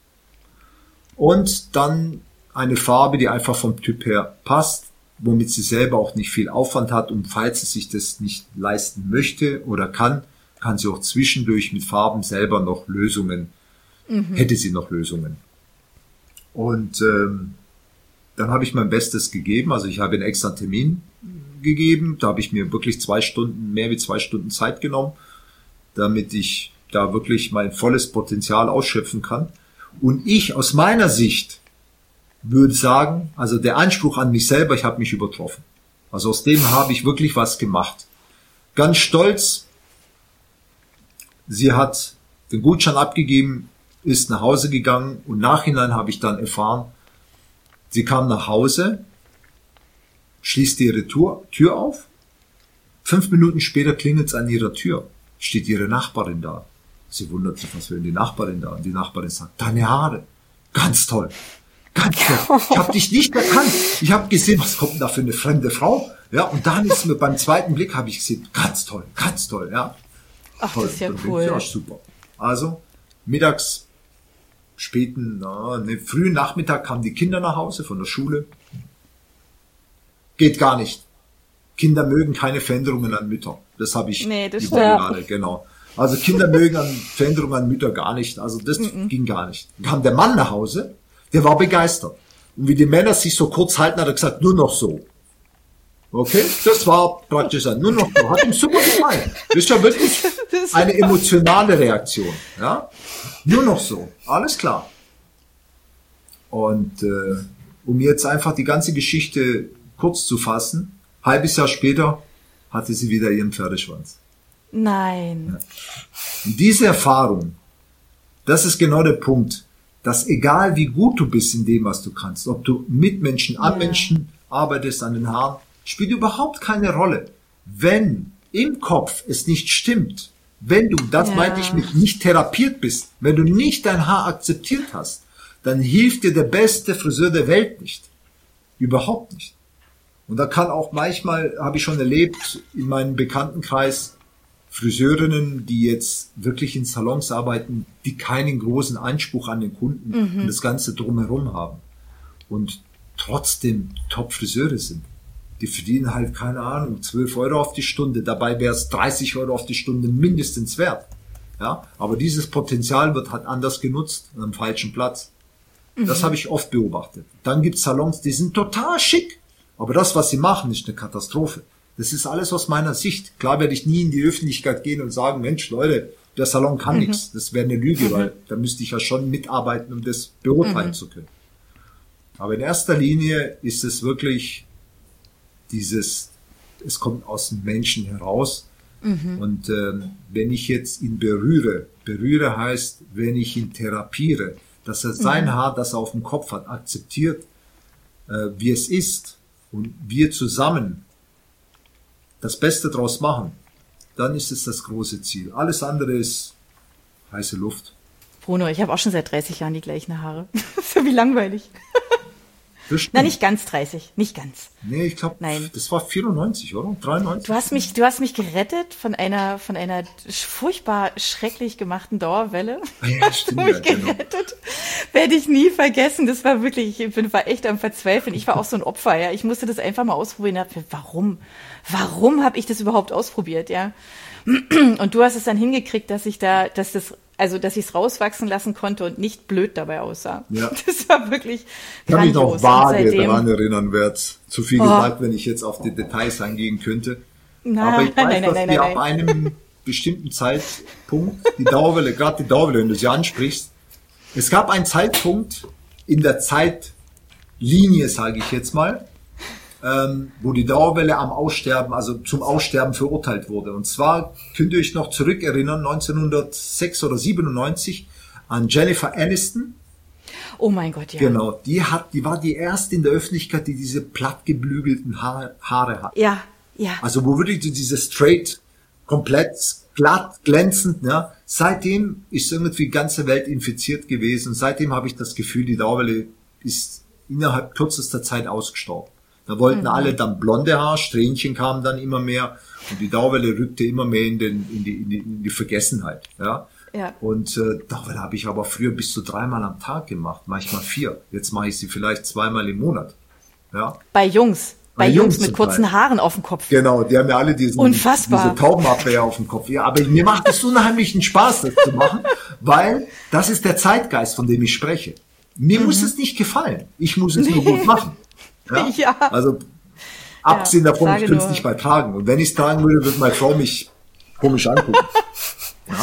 Und dann eine Farbe, die einfach vom Typ her passt, womit sie selber auch nicht viel Aufwand hat. Und falls sie sich das nicht leisten möchte oder kann, kann sie auch zwischendurch mit Farben selber noch Lösungen, mhm. hätte sie noch Lösungen. Und ähm, dann habe ich mein Bestes gegeben. Also ich habe einen extra Termin gegeben. Da habe ich mir wirklich zwei Stunden, mehr wie zwei Stunden Zeit genommen, damit ich da wirklich mein volles Potenzial ausschöpfen kann. Und ich aus meiner Sicht würde sagen, also der Anspruch an mich selber, ich habe mich übertroffen. Also aus dem habe ich wirklich was gemacht. Ganz stolz, sie hat den Gutschein abgegeben, ist nach Hause gegangen und nachhinein habe ich dann erfahren, sie kam nach Hause, schließt ihre Tür, Tür auf, fünf Minuten später klingelt es an ihrer Tür, steht ihre Nachbarin da. Sie wundert sich, was will denn die Nachbarin da? Und die Nachbarin sagt, deine Haare, ganz toll, ganz toll. Ich habe dich nicht erkannt. Ich habe gesehen, was kommt denn da für eine fremde Frau? Ja, und dann ist mir beim zweiten Blick habe ich gesehen, ganz toll, ganz toll, ja. Ach, toll. das ist ja Und cool. Ja, super. Also mittags, späten, na, ne, frühen Nachmittag kamen die Kinder nach Hause von der Schule. Geht gar nicht. Kinder mögen keine Veränderungen an Mütter. Das habe ich Nee, das über stimmt. Jahre, genau. Also Kinder mögen an Veränderungen an Mütter gar nicht. Also das mm-mm. ging gar nicht. Dann kam der Mann nach Hause, der war begeistert. Und wie die Männer sich so kurz halten, hat er gesagt, nur noch so. Okay, das war praktisch ein, nur noch so. Hat ihm super gefallen. Das ist ja wirklich eine emotionale Reaktion. Ja, nur noch so. Alles klar. Und äh, um jetzt einfach die ganze Geschichte kurz zu fassen, halbes Jahr später hatte sie wieder ihren Pferdeschwanz. Nein. Und diese Erfahrung, das ist genau der Punkt, dass egal wie gut du bist in dem, was du kannst, ob du mit Menschen, an Ja. Menschen arbeitest, an den Haaren, spielt überhaupt keine Rolle. Wenn im Kopf es nicht stimmt, wenn du, das Ja. meinte ich mit nicht therapiert bist, wenn du nicht dein Haar akzeptiert hast, dann hilft dir der beste Friseur der Welt nicht. Überhaupt nicht. Und da kann auch manchmal, habe ich schon erlebt, in meinem Bekanntenkreis, Friseurinnen, die jetzt wirklich in Salons arbeiten, die keinen großen Anspruch an den Kunden Mhm. und das Ganze drumherum haben. Und trotzdem Top-Friseure sind. Die verdienen halt, keine Ahnung, zwölf Euro auf die Stunde. Dabei wäre es dreißig Euro auf die Stunde mindestens wert. Ja, aber dieses Potenzial wird halt anders genutzt, an einem falschen Platz. Das habe ich oft beobachtet. Dann gibt es Salons, die sind total schick. Aber das, was sie machen, ist eine Katastrophe. Das ist alles aus meiner Sicht. Klar werde ich nie in die Öffentlichkeit gehen und sagen, Mensch, Leute, der Salon kann Mhm. nichts. Das wäre eine Lüge, Mhm. weil da müsste ich ja schon mitarbeiten, um das beurteilen Mhm. zu können. Aber in erster Linie ist es wirklich dieses, es kommt aus dem Menschen heraus. Mhm. Und ähm, wenn ich jetzt ihn berühre, berühre heißt, wenn ich ihn therapiere, dass er sein Mhm. Haar, das er auf dem Kopf hat, akzeptiert, äh, wie es ist und wir zusammen das Beste draus machen, dann ist es das große Ziel. Alles andere ist heiße Luft. Bruno, ich habe auch schon seit dreißig Jahren die gleichen Haare. So wie langweilig. Das stimmt. Na, nicht ganz dreißig, nicht ganz. Nee, ich glaube, Nein. das war vierundneunzig, oder? dreiundneunzig? Du hast mich, du hast mich gerettet von einer, von einer furchtbar schrecklich gemachten Dauerwelle. Ja, stimmt, mich ja, genau. gerettet. Werde ich nie vergessen. Das war wirklich, ich bin, war echt am Verzweifeln. Ich war auch so ein Opfer, ja. Ich musste das einfach mal ausprobieren. Hab, warum? Warum habe ich das überhaupt ausprobiert, ja? Und du hast es dann hingekriegt, dass ich da, dass das, also, dass ich es rauswachsen lassen konnte und nicht blöd dabei aussah. Ja. Das war wirklich Ich kann mich noch grandios. Und vage seitdem- daran erinnern, werde zu viel Oh. gesagt, wenn ich jetzt auf die Details eingehen könnte. Nein, Aber ich weiß, nein, nein, dass nein, wir nein, ab einem bestimmten Zeitpunkt, die Dauerwelle, gerade die Dauerwelle, wenn du sie ansprichst, es gab einen Zeitpunkt in der Zeitlinie, sage ich jetzt mal, ähm, wo die Dauerwelle am Aussterben, also zum Aussterben verurteilt wurde. Und zwar könnt ihr euch noch zurückerinnern, neunzehnhundertsechs oder siebenundneunzig, an Jennifer Aniston. Oh mein Gott, ja. Genau, die hat, die war die erste in der Öffentlichkeit, die diese plattgebügelten Haare, Haare hat. Ja, ja. Also wo wirklich so diese straight, komplett glatt, glänzend, ja. Seitdem ist irgendwie die ganze Welt infiziert gewesen. Seitdem habe ich das Gefühl, die Dauerwelle ist innerhalb kürzester Zeit ausgestorben. Da wollten Mhm. alle dann blonde Haar, Strähnchen kamen dann immer mehr und die Dauerwelle rückte immer mehr in, den, in, die, in, die, in die Vergessenheit, ja. Ja. Und äh, Dauerwelle habe ich aber früher bis zu dreimal am Tag gemacht, manchmal vier. Jetzt mache ich sie vielleicht zweimal im Monat, ja. Bei Jungs. Bei, Bei Jungs, Jungs mit zum kurzen Teil. Haaren auf dem Kopf. Genau, die haben ja alle diesen, Unfassbar. diese Taubenabwehr auf dem Kopf. Ja, aber mir macht es unheimlichen Spaß, das zu machen, weil das ist der Zeitgeist, von dem ich spreche. Mir muss es nicht gefallen. Ich muss es nur gut machen. Ja? Ja. Also, abgesehen Ja, davon, ich sage könnte es nur. nicht mal tragen. Und wenn ich es tragen würde, würde meine Frau mich komisch angucken. Ja.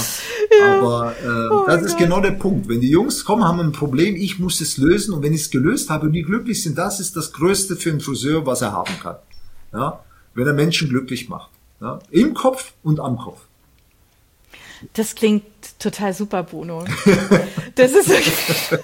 Ja. Aber äh, oh das ist Gott. Genau der Punkt. Wenn die Jungs kommen, haben ein Problem, ich muss es lösen. Und wenn ich es gelöst habe und die glücklich sind, das ist das Größte für einen Friseur, was er haben kann. Ja? Wenn er Menschen glücklich macht. Ja? Im Kopf und am Kopf. Das klingt total super, Bruno. Das ist wirklich...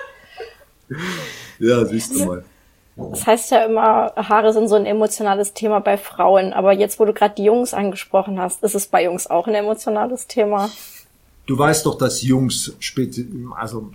Ja, siehst du mal. Das heißt ja immer, Haare sind so ein emotionales Thema bei Frauen. Aber jetzt, wo du gerade die Jungs angesprochen hast, ist es bei Jungs auch ein emotionales Thema? Du weißt doch, dass Jungs, also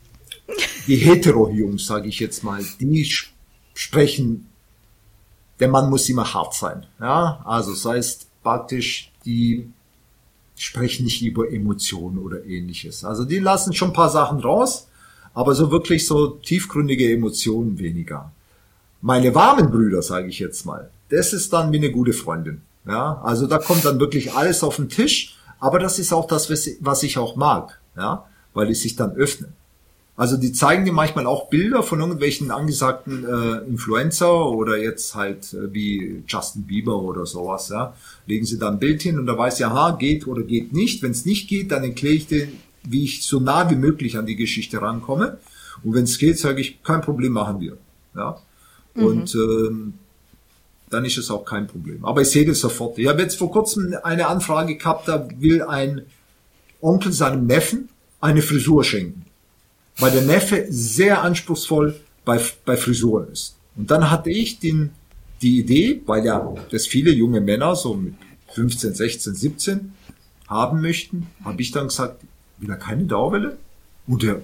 die Hetero-Jungs, sage ich jetzt mal, die sprechen, der Mann muss immer hart sein. Ja, also das heißt praktisch, die sprechen nicht über Emotionen oder Ähnliches. Also die lassen schon ein paar Sachen raus, aber so wirklich so tiefgründige Emotionen weniger. Meine warmen Brüder, sage ich jetzt mal, das ist dann wie eine gute Freundin. Ja, also da kommt dann wirklich alles auf den Tisch, aber das ist auch das, was ich auch mag, ja, weil die sich dann öffnen. Also die zeigen dir manchmal auch Bilder von irgendwelchen angesagten äh, Influencer oder jetzt halt äh, wie Justin Bieber oder sowas, ja. Legen sie da ein Bild hin und da weiß ich, aha, geht oder geht nicht. Wenn es nicht geht, dann erkläre ich dir, wie ich so nah wie möglich an die Geschichte rankomme. Und wenn es geht, sage ich, kein Problem, machen wir, ja. Und ähm, dann ist es auch kein Problem. Aber ich sehe das sofort. Ich habe jetzt vor kurzem eine Anfrage gehabt, da will ein Onkel seinem Neffen eine Frisur schenken, weil der Neffe sehr anspruchsvoll bei, bei Frisuren ist. Und dann hatte ich den, die Idee, weil ja das viele junge Männer so mit fünfzehn, sechzehn, siebzehn haben möchten, habe ich dann gesagt, will er keine Dauerwelle? Und der,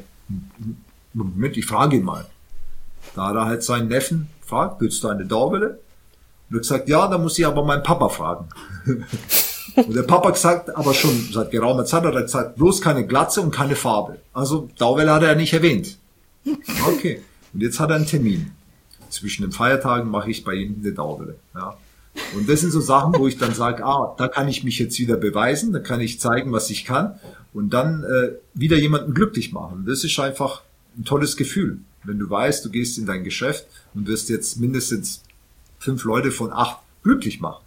Moment, ich frage ihn mal. Da hat er halt seinen Neffen gefragt, willst du eine Dauerwelle? Und er hat gesagt, ja, da muss ich aber meinen Papa fragen. Und der Papa gesagt, aber schon seit geraumer Zeit hat er gesagt, bloß keine Glatze und keine Farbe. Also Dauerwelle hat er ja nicht erwähnt. Okay. Und jetzt hat er einen Termin. Zwischen den Feiertagen mache ich bei ihm eine Dauerwelle. Ja. Und das sind so Sachen, wo ich dann sage, ah, da kann ich mich jetzt wieder beweisen, da kann ich zeigen, was ich kann und dann äh, wieder jemanden glücklich machen. Das ist einfach ein tolles Gefühl. Wenn du weißt, du gehst in dein Geschäft und wirst jetzt mindestens fünf Leute von acht glücklich machen.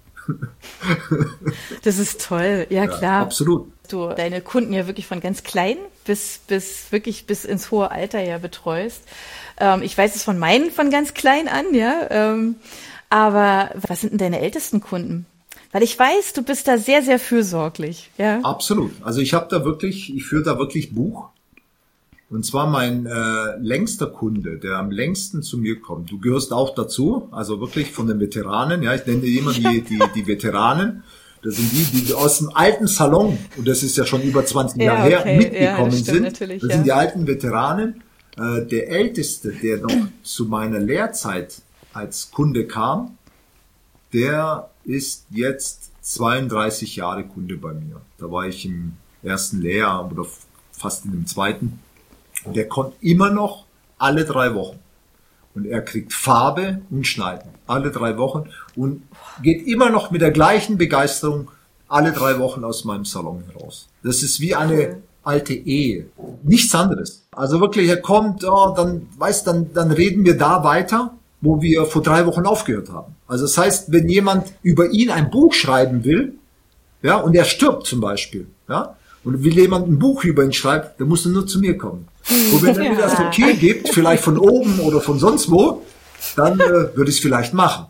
Das ist toll, ja klar. Ja, absolut. Du deine Kunden ja wirklich von ganz klein bis bis wirklich bis ins hohe Alter ja betreust. Ähm, ich weiß es von meinen von ganz klein an, ja. Ähm, aber was sind denn deine ältesten Kunden? Weil ich weiß, du bist da sehr, sehr fürsorglich, ja. Absolut. Also ich habe da wirklich, ich führe da wirklich Buch. Und zwar mein äh, längster Kunde, der am längsten zu mir kommt. Du gehörst auch dazu, also wirklich von den Veteranen. Ja, ich nenne die immer die, die, die Veteranen. Das sind die, die aus dem alten Salon, und das ist ja schon über zwanzig ja, Jahre okay. her, mitgekommen ja, sind. Das ja. sind die alten Veteranen. Äh, der Älteste, der noch zu meiner Lehrzeit als Kunde kam, der ist jetzt zweiunddreißig Jahre Kunde bei mir. Da war ich im ersten Lehrjahr oder fast in dem zweiten. Und der kommt immer noch alle drei Wochen. Und er kriegt Farbe und Schneiden. Alle drei Wochen. Und geht immer noch mit der gleichen Begeisterung alle drei Wochen aus meinem Salon heraus. Das ist wie eine alte Ehe. Nichts anderes. Also wirklich, er kommt, oh, dann, weißt, dann, dann reden wir da weiter, wo wir vor drei Wochen aufgehört haben. Also das heißt, wenn jemand über ihn ein Buch schreiben will, ja, und er stirbt zum Beispiel, ja, und will jemand ein Buch über ihn schreiben, dann muss er nur zu mir kommen. Und wenn er mir das okay gibt, vielleicht von oben oder von sonst wo, dann äh, würde ich es vielleicht machen.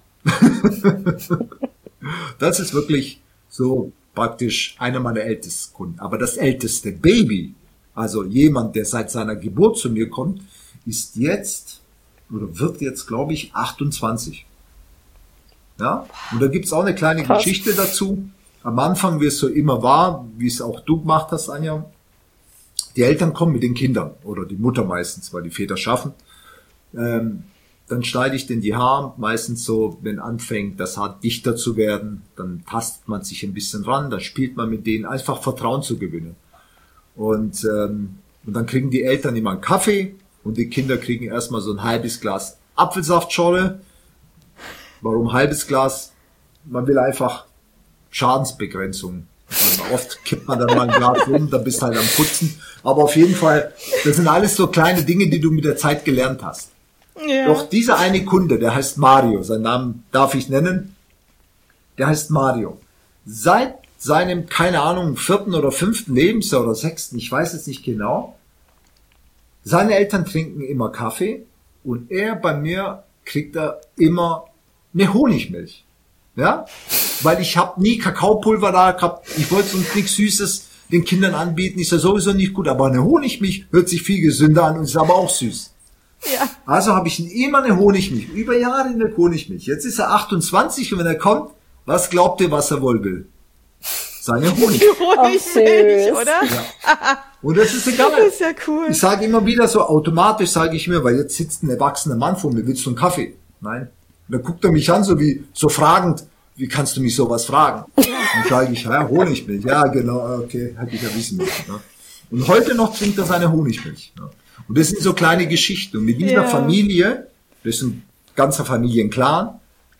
Das ist wirklich so praktisch einer meiner ältesten Kunden. Aber das älteste Baby, also jemand, der seit seiner Geburt zu mir kommt, ist jetzt oder wird jetzt, glaube ich, achtundzwanzig. Ja, und da gibt's auch eine kleine Krass. Geschichte dazu. Am Anfang, wie es so immer war, wie es auch du gemacht hast, Anja, die Eltern kommen mit den Kindern oder die Mutter meistens, weil die Väter schaffen. Ähm, dann schneide ich denen die Haare, meistens so, wenn anfängt, das Haar dichter zu werden, dann tastet man sich ein bisschen ran, dann spielt man mit denen, einfach Vertrauen zu gewinnen. Und, ähm, und dann kriegen die Eltern immer einen Kaffee und die Kinder kriegen erstmal so ein halbes Glas Apfelsaftschorle. Warum halbes Glas? Man will einfach Schadensbegrenzung. Also oft kippt man dann mal ein Glas rum, dann bist du halt am Putzen. Aber auf jeden Fall, das sind alles so kleine Dinge, die du mit der Zeit gelernt hast. Ja. Doch dieser eine Kunde, der heißt Mario, seinen Namen darf ich nennen, der heißt Mario. Seit seinem, keine Ahnung, vierten oder fünften Lebensjahr oder sechsten, ich weiß es nicht genau. Seine Eltern trinken immer Kaffee und er bei mir kriegt er immer eine Honigmilch. Ja, weil ich habe nie Kakaopulver da gehabt, ich wollte sonst nichts Süßes den Kindern anbieten, ist ja sowieso nicht gut, aber eine Honigmilch hört sich viel gesünder an und ist aber auch süß. Ja. Also habe ich ihn immer eine Honigmilch, über Jahre eine Honigmilch. Jetzt ist er achtundzwanzig und wenn er kommt, was glaubt ihr, was er wohl will? Seine Honig. Honigmilch, oder? Ja. Und das ist egal. Das ist ja cool. Ich sage immer wieder so, automatisch sage ich mir, weil jetzt sitzt ein erwachsener Mann vor mir, willst du einen Kaffee? Nein. Und dann guckt er mich an, so wie, so fragend, wie kannst du mich sowas fragen? Und sage ich, ja, Honigmilch. Ja, genau, okay, hätte ich ja wissen müssen. Ne? Und heute noch trinkt er seine Honigmilch. Ne? Und das sind so kleine Geschichten. Und mit dieser Ja. Familie, das ist ein ganzer Familienclan,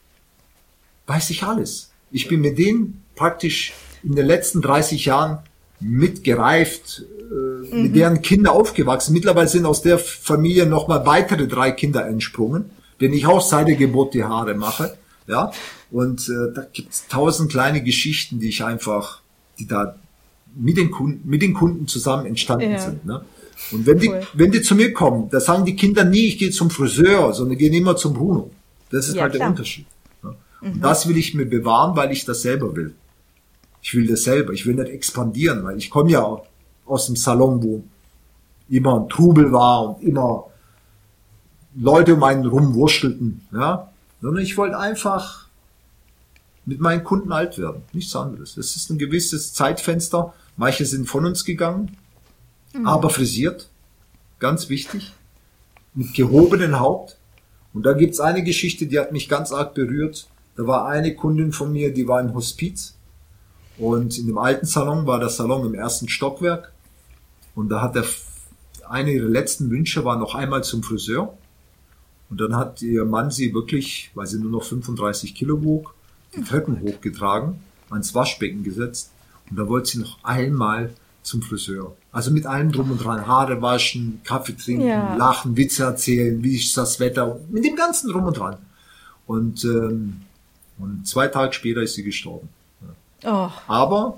weiß ich alles. Ich bin mit denen praktisch in den letzten dreißig Jahren mitgereift, äh, mhm. mit deren Kinder aufgewachsen. Mittlerweile sind aus der Familie nochmal weitere drei Kinder entsprungen, denen ich auch seit der Geburt die Haare mache. Ja, und äh, da gibt's tausend kleine Geschichten, die ich einfach, die da mit den Kunden, mit den Kunden zusammen entstanden Ja. sind. Ne? Und wenn die, Cool. wenn die zu mir kommen, da sagen die Kinder nie, ich gehe zum Friseur, sondern gehen immer zum Bruno. Das ist Ja, halt der klar. Unterschied. Ne? Und das will ich mir bewahren, weil ich das selber will. Ich will das selber. Ich will nicht expandieren, weil ich komme ja aus dem Salon, wo immer ein Trubel war und immer Leute um einen rumwurschtelten, ja. Sondern ich wollte einfach mit meinen Kunden alt werden. Nichts anderes. Es ist ein gewisses Zeitfenster. Manche sind von uns gegangen, mhm. aber frisiert. Ganz wichtig. Mit gehobenen Haupt. Und da gibt's eine Geschichte, die hat mich ganz arg berührt. Da war eine Kundin von mir, die war im Hospiz. Und in dem alten Salon war der Salon im ersten Stockwerk. Und da hat der, eine ihrer letzten Wünsche war noch einmal zum Friseur. Und dann hat ihr Mann sie wirklich, weil sie nur noch fünfunddreißig Kilo wog, die Treppen hochgetragen, ans Waschbecken gesetzt. Und da wollte sie noch einmal zum Friseur. Also mit allem drum und dran. Haare waschen, Kaffee trinken, Ja. lachen, Witze erzählen, wie ist das Wetter, mit dem ganzen drum und dran. Und, ähm, und zwei Tage später ist sie gestorben. Oh, Aber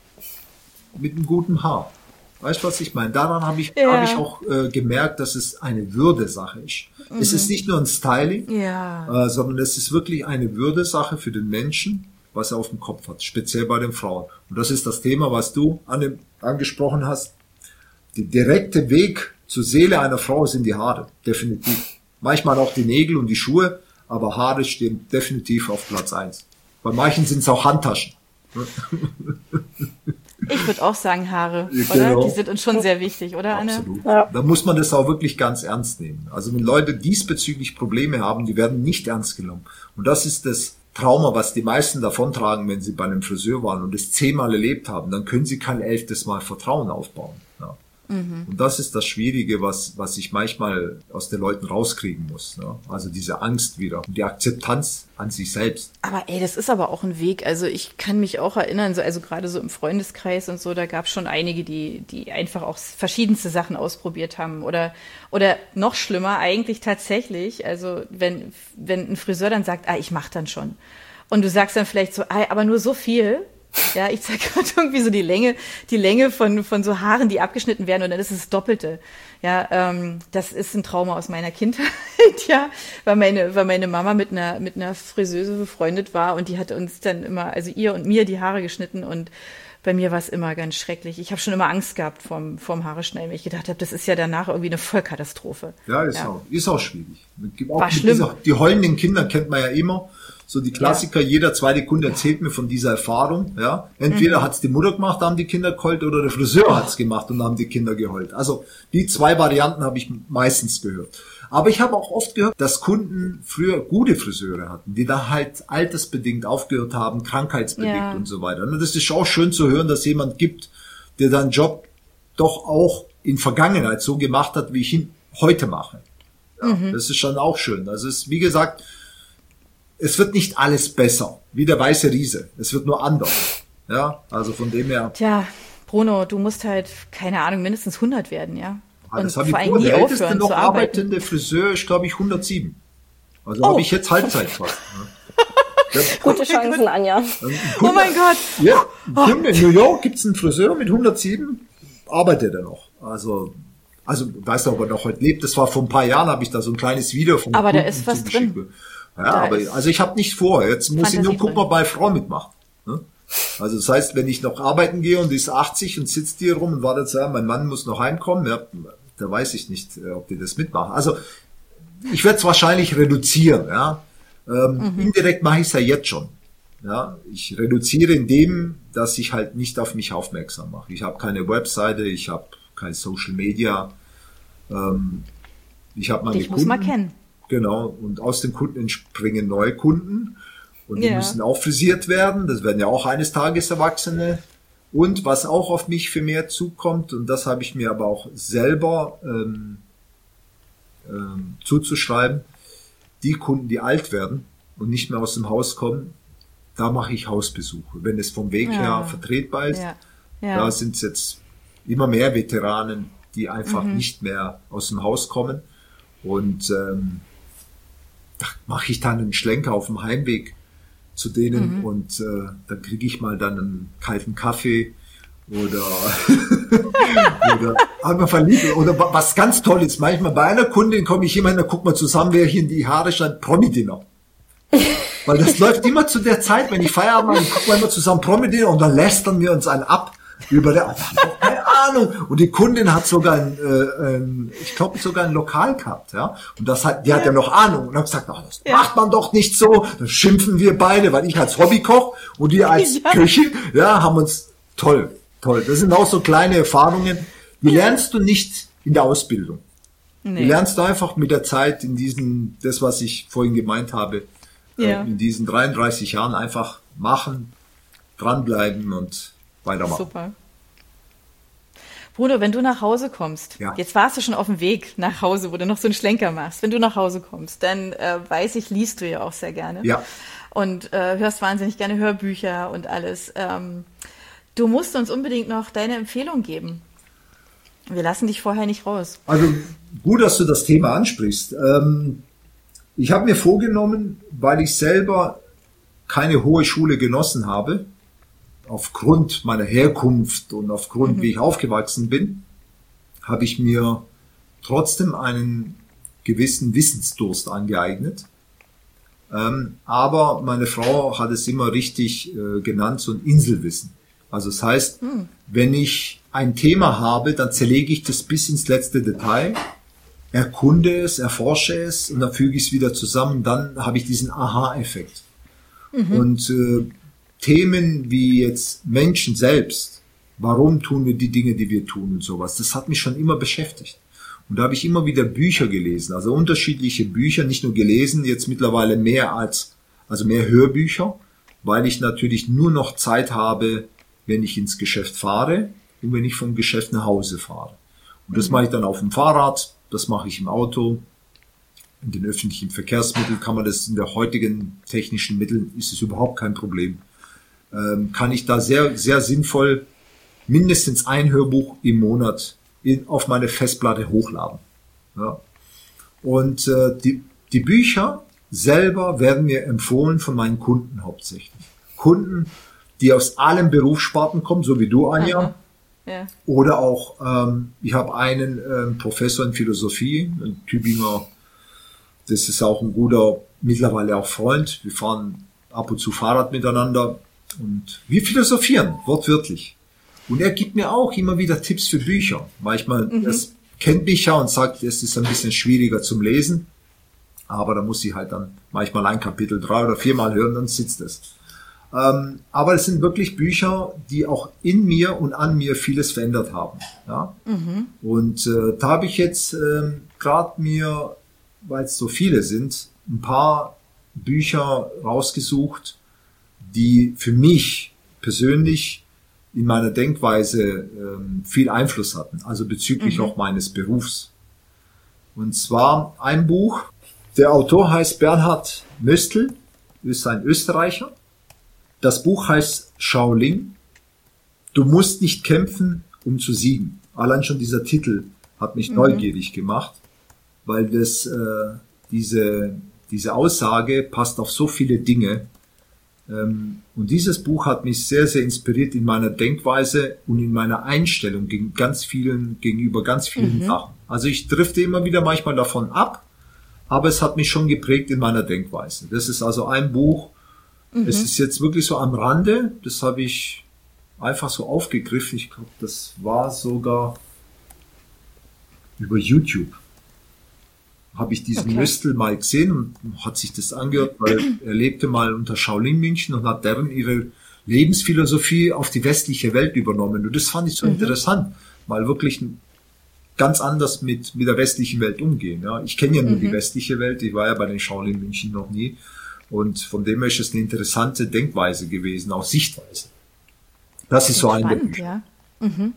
mit einem guten Haar. Weißt du, was ich meine? Daran habe ich, Ja. habe ich auch äh, gemerkt, dass es eine Würdesache ist. Mhm. Es ist nicht nur ein Styling, ja. äh, sondern es ist wirklich eine Würdesache für den Menschen, was er auf dem Kopf hat, speziell bei den Frauen. Und das ist das Thema, was du an dem, angesprochen hast. Der direkte Weg zur Seele einer Frau sind die Haare, definitiv. Manchmal auch die Nägel und die Schuhe, aber Haare stehen definitiv auf Platz eins. Bei manchen sind es auch Handtaschen. Ich würde auch sagen Haare, Ja, oder? genau. Die sind uns schon sehr wichtig, oder, Anne? Absolut. Ja. Da muss man das auch wirklich ganz ernst nehmen. Also wenn Leute diesbezüglich Probleme haben, die werden nicht ernst genommen. Und das ist das Trauma, was die meisten davontragen, wenn sie bei einem Friseur waren und es zehnmal erlebt haben. Dann können sie kein elftes Mal Vertrauen aufbauen. Ja. Mhm. Und das ist das Schwierige, was was ich manchmal aus den Leuten rauskriegen muss. Ja. Also diese Angst wieder und die Akzeptanz an sich selbst. Aber ey, das ist aber auch ein Weg. Also ich kann mich auch erinnern, so, also gerade so im Freundeskreis und so, da gab es schon einige, die die einfach auch verschiedenste Sachen ausprobiert haben. Oder oder noch schlimmer eigentlich tatsächlich, also wenn wenn ein Friseur dann sagt, ah, ich mach dann schon. Und du sagst dann vielleicht so, ah, aber nur so viel. Ja, ich zeig gerade irgendwie so die Länge, die Länge von von so Haaren, die abgeschnitten werden und dann ist es das Doppelte. Ja, ähm, das ist ein Trauma aus meiner Kindheit, ja, weil meine, weil meine Mama mit einer mit einer Friseuse befreundet war und die hat uns dann immer, also ihr und mir die Haare geschnitten und bei mir war es immer ganz schrecklich. Ich habe schon immer Angst gehabt vorm vorm Haare schneiden, weil ich gedacht habe, das ist ja danach irgendwie eine Vollkatastrophe. Ja, ist Ja. auch ist auch schwierig. Auch War mit schlimm. Dieser, die heulenden Kinder kennt man ja immer. So die Klassiker, Ja. jeder zweite Kunde erzählt mir von dieser Erfahrung. Ja, Entweder Mhm. hat's die Mutter gemacht, da haben die Kinder geheult, oder der Friseur hat's gemacht und da haben die Kinder geheult. Also die zwei Varianten habe ich meistens gehört. Aber ich habe auch oft gehört, dass Kunden früher gute Friseure hatten, die da halt altersbedingt aufgehört haben, krankheitsbedingt Ja. und so weiter. Und das ist auch schön zu hören, dass jemand gibt, der seinen Job doch auch in Vergangenheit so gemacht hat, wie ich ihn heute mache. Ja, Mhm. Das ist schon auch schön. Also es ist, wie gesagt, es wird nicht alles besser, wie der weiße Riese. Es wird nur anders. Ja, also von dem her. Tja, Bruno, du musst halt, keine Ahnung, mindestens hundert werden, ja. Ah, Und das habe ich vor allem vor. nie Der älteste aufhören noch zu arbeiten. arbeitende Friseur ist, glaube ich, hundertsieben. Also Oh. habe ich jetzt Halbzeit fast. Ne? Gute Chancen, Anja. Oh mein Gott. Ja, in New York gibt's einen Friseur mit hundertsieben, arbeitet er noch. Also, also, weiß nicht, ob er noch heute lebt. Das war vor ein paar Jahren, habe ich da so ein kleines Video von Aber da ist was drin. Ja, da aber, also ich habe nicht vor. Jetzt muss ich nur gucken, ob meine Frau mitmacht. Ne? Also das heißt, wenn ich noch arbeiten gehe und die ist achtzig und sitzt hier rum und wartet, ja, mein Mann muss noch heimkommen, ja, da weiß ich nicht, ob die das mitmachen. Also ich werde es wahrscheinlich reduzieren. Ja. Ähm, mhm. Indirekt mache ich es ja jetzt schon. Ja. Ich reduziere in dem, dass ich halt nicht auf mich aufmerksam mache. Ich habe keine Webseite, ich habe kein Social Media. Ähm, ich habe meine Dich Kunden. muss man kennen. Genau. Und aus den Kunden entspringen neue Kunden. Und die ja. müssen auch frisiert werden. Das werden ja auch eines Tages Erwachsene. Und was auch auf mich für mehr zukommt, und das habe ich mir aber auch selber ähm, ähm, zuzuschreiben, die Kunden, die alt werden und nicht mehr aus dem Haus kommen, da mache ich Hausbesuche. Wenn es vom Weg ja. her vertretbar ist, ja. Ja. da sind es jetzt immer mehr Veteranen, die einfach mhm. nicht mehr aus dem Haus kommen. Und ähm, da mache ich dann einen Schlenker auf dem Heimweg zu denen mhm. und äh, dann kriege ich mal dann einen kalten Kaffee oder oder einmal verliebt oder was ganz toll ist. Manchmal bei einer Kundin komme ich immer hin, da guck mal zusammen, wer hier in die Haare scheint, Promi-Dinner. Weil das läuft immer zu der Zeit, wenn ich Feierabend mache, gucken wir immer zusammen Promi-Dinner und dann lästern wir uns einen ab über der, oh, keine Ahnung. Und die Kundin hat sogar ein, äh, ein ich glaube sogar ein Lokal gehabt, ja. Und das hat, die hat ja noch Ahnung und hat gesagt, ach, das ja. macht man doch nicht so. Dann schimpfen wir beide, weil ich als Hobbykoch und die als ja. Köchin, ja, haben uns toll, toll. Das sind auch so kleine Erfahrungen, die lernst du nicht in der Ausbildung. Nee. Die lernst du einfach mit der Zeit in diesen, das was ich vorhin gemeint habe, ja. äh, in diesen dreiunddreißig Jahren einfach machen, dranbleiben und weitermachen. Super. Bruno, wenn du nach Hause kommst, ja. jetzt warst du schon auf dem Weg nach Hause, wo du noch so einen Schlenker machst. Wenn du nach Hause kommst, dann äh, weiß ich, liest du ja auch sehr gerne. Ja. Und äh, hörst wahnsinnig gerne Hörbücher und alles. Ähm, du musst uns unbedingt noch deine Empfehlung geben. Wir lassen dich vorher nicht raus. Also gut, dass du das Thema ansprichst. Ähm, ich habe mir vorgenommen, weil ich selber keine hohe Schule genossen habe, aufgrund meiner Herkunft und aufgrund, mhm. wie ich aufgewachsen bin, habe ich mir trotzdem einen gewissen Wissensdurst angeeignet. Ähm, aber meine Frau hat es immer richtig äh, genannt, so ein Inselwissen. Also das heißt, mhm. wenn ich ein Thema habe, dann zerlege ich das bis ins letzte Detail, erkunde es, erforsche es und dann füge ich es wieder zusammen. Dann habe ich diesen Aha-Effekt. Mhm. Und äh, Themen wie jetzt Menschen selbst, warum tun wir die Dinge, die wir tun und sowas, das hat mich schon immer beschäftigt. Und da habe ich immer wieder Bücher gelesen, also unterschiedliche Bücher, nicht nur gelesen, jetzt mittlerweile mehr als, also mehr Hörbücher, weil ich natürlich nur noch Zeit habe, wenn ich ins Geschäft fahre und wenn ich vom Geschäft nach Hause fahre. Und das mhm. mache ich dann auf dem Fahrrad, das mache ich im Auto. In den öffentlichen Verkehrsmitteln kann man das, in der heutigen technischen Mitteln ist es überhaupt kein Problem. Ähm, kann ich da sehr, sehr sinnvoll mindestens ein Hörbuch im Monat in, auf meine Festplatte hochladen. Ja. Und äh, die, die Bücher selber werden mir empfohlen von meinen Kunden hauptsächlich. Kunden, die aus allen Berufssparten kommen, so wie du, Anja. Ja. Oder auch, ähm, ich habe einen ähm, Professor in Philosophie, ein Tübinger, das ist auch ein guter, mittlerweile auch Freund. Wir fahren ab und zu Fahrrad miteinander und wir philosophieren, wortwörtlich. Und er gibt mir auch immer wieder Tipps für Bücher. Manchmal, mhm. das kennt mich ja und sagt, es ist ein bisschen schwieriger zum Lesen. Aber da muss ich halt dann manchmal ein Kapitel drei oder viermal hören, dann sitzt es. Ähm, aber es sind wirklich Bücher, die auch in mir und an mir vieles verändert haben. Ja? Mhm. Und äh, da habe ich jetzt äh, gerade mir, weil es so viele sind, ein paar Bücher rausgesucht, die für mich persönlich in meiner Denkweise ähm, viel Einfluss hatten, also bezüglich mhm. auch meines Berufs. Und zwar ein Buch, der Autor heißt Bernhard Möstl, ist ein Österreicher. Das Buch heißt Shaolin. Du musst nicht kämpfen, um zu siegen. Allein schon dieser Titel hat mich mhm. neugierig gemacht, weil das äh, diese diese Aussage passt auf so viele Dinge, Ähm, und dieses Buch hat mich sehr, sehr inspiriert in meiner Denkweise und in meiner Einstellung gegen ganz vielen, gegenüber ganz vielen mhm. Sachen. Also ich drifte immer wieder manchmal davon ab, aber es hat mich schon geprägt in meiner Denkweise. Das ist also ein Buch, mhm. es ist jetzt wirklich so am Rande, das habe ich einfach so aufgegriffen. Ich glaube, das war sogar über YouTube. Habe ich diesen okay. Röstl mal gesehen und hat sich das angehört, weil er lebte mal unter Shaolin-Mönchen und hat deren ihre Lebensphilosophie auf die westliche Welt übernommen. Und das fand ich so mhm. interessant, mal wirklich ganz anders mit mit der westlichen Welt umgehen. Ja, ich kenne ja nur mhm. die westliche Welt, ich war ja bei den Shaolin-Mönchen noch nie. Und von dem her ist es eine interessante Denkweise gewesen, auch Sichtweise. Das ist so ein der Bücher. Ja. Mhm.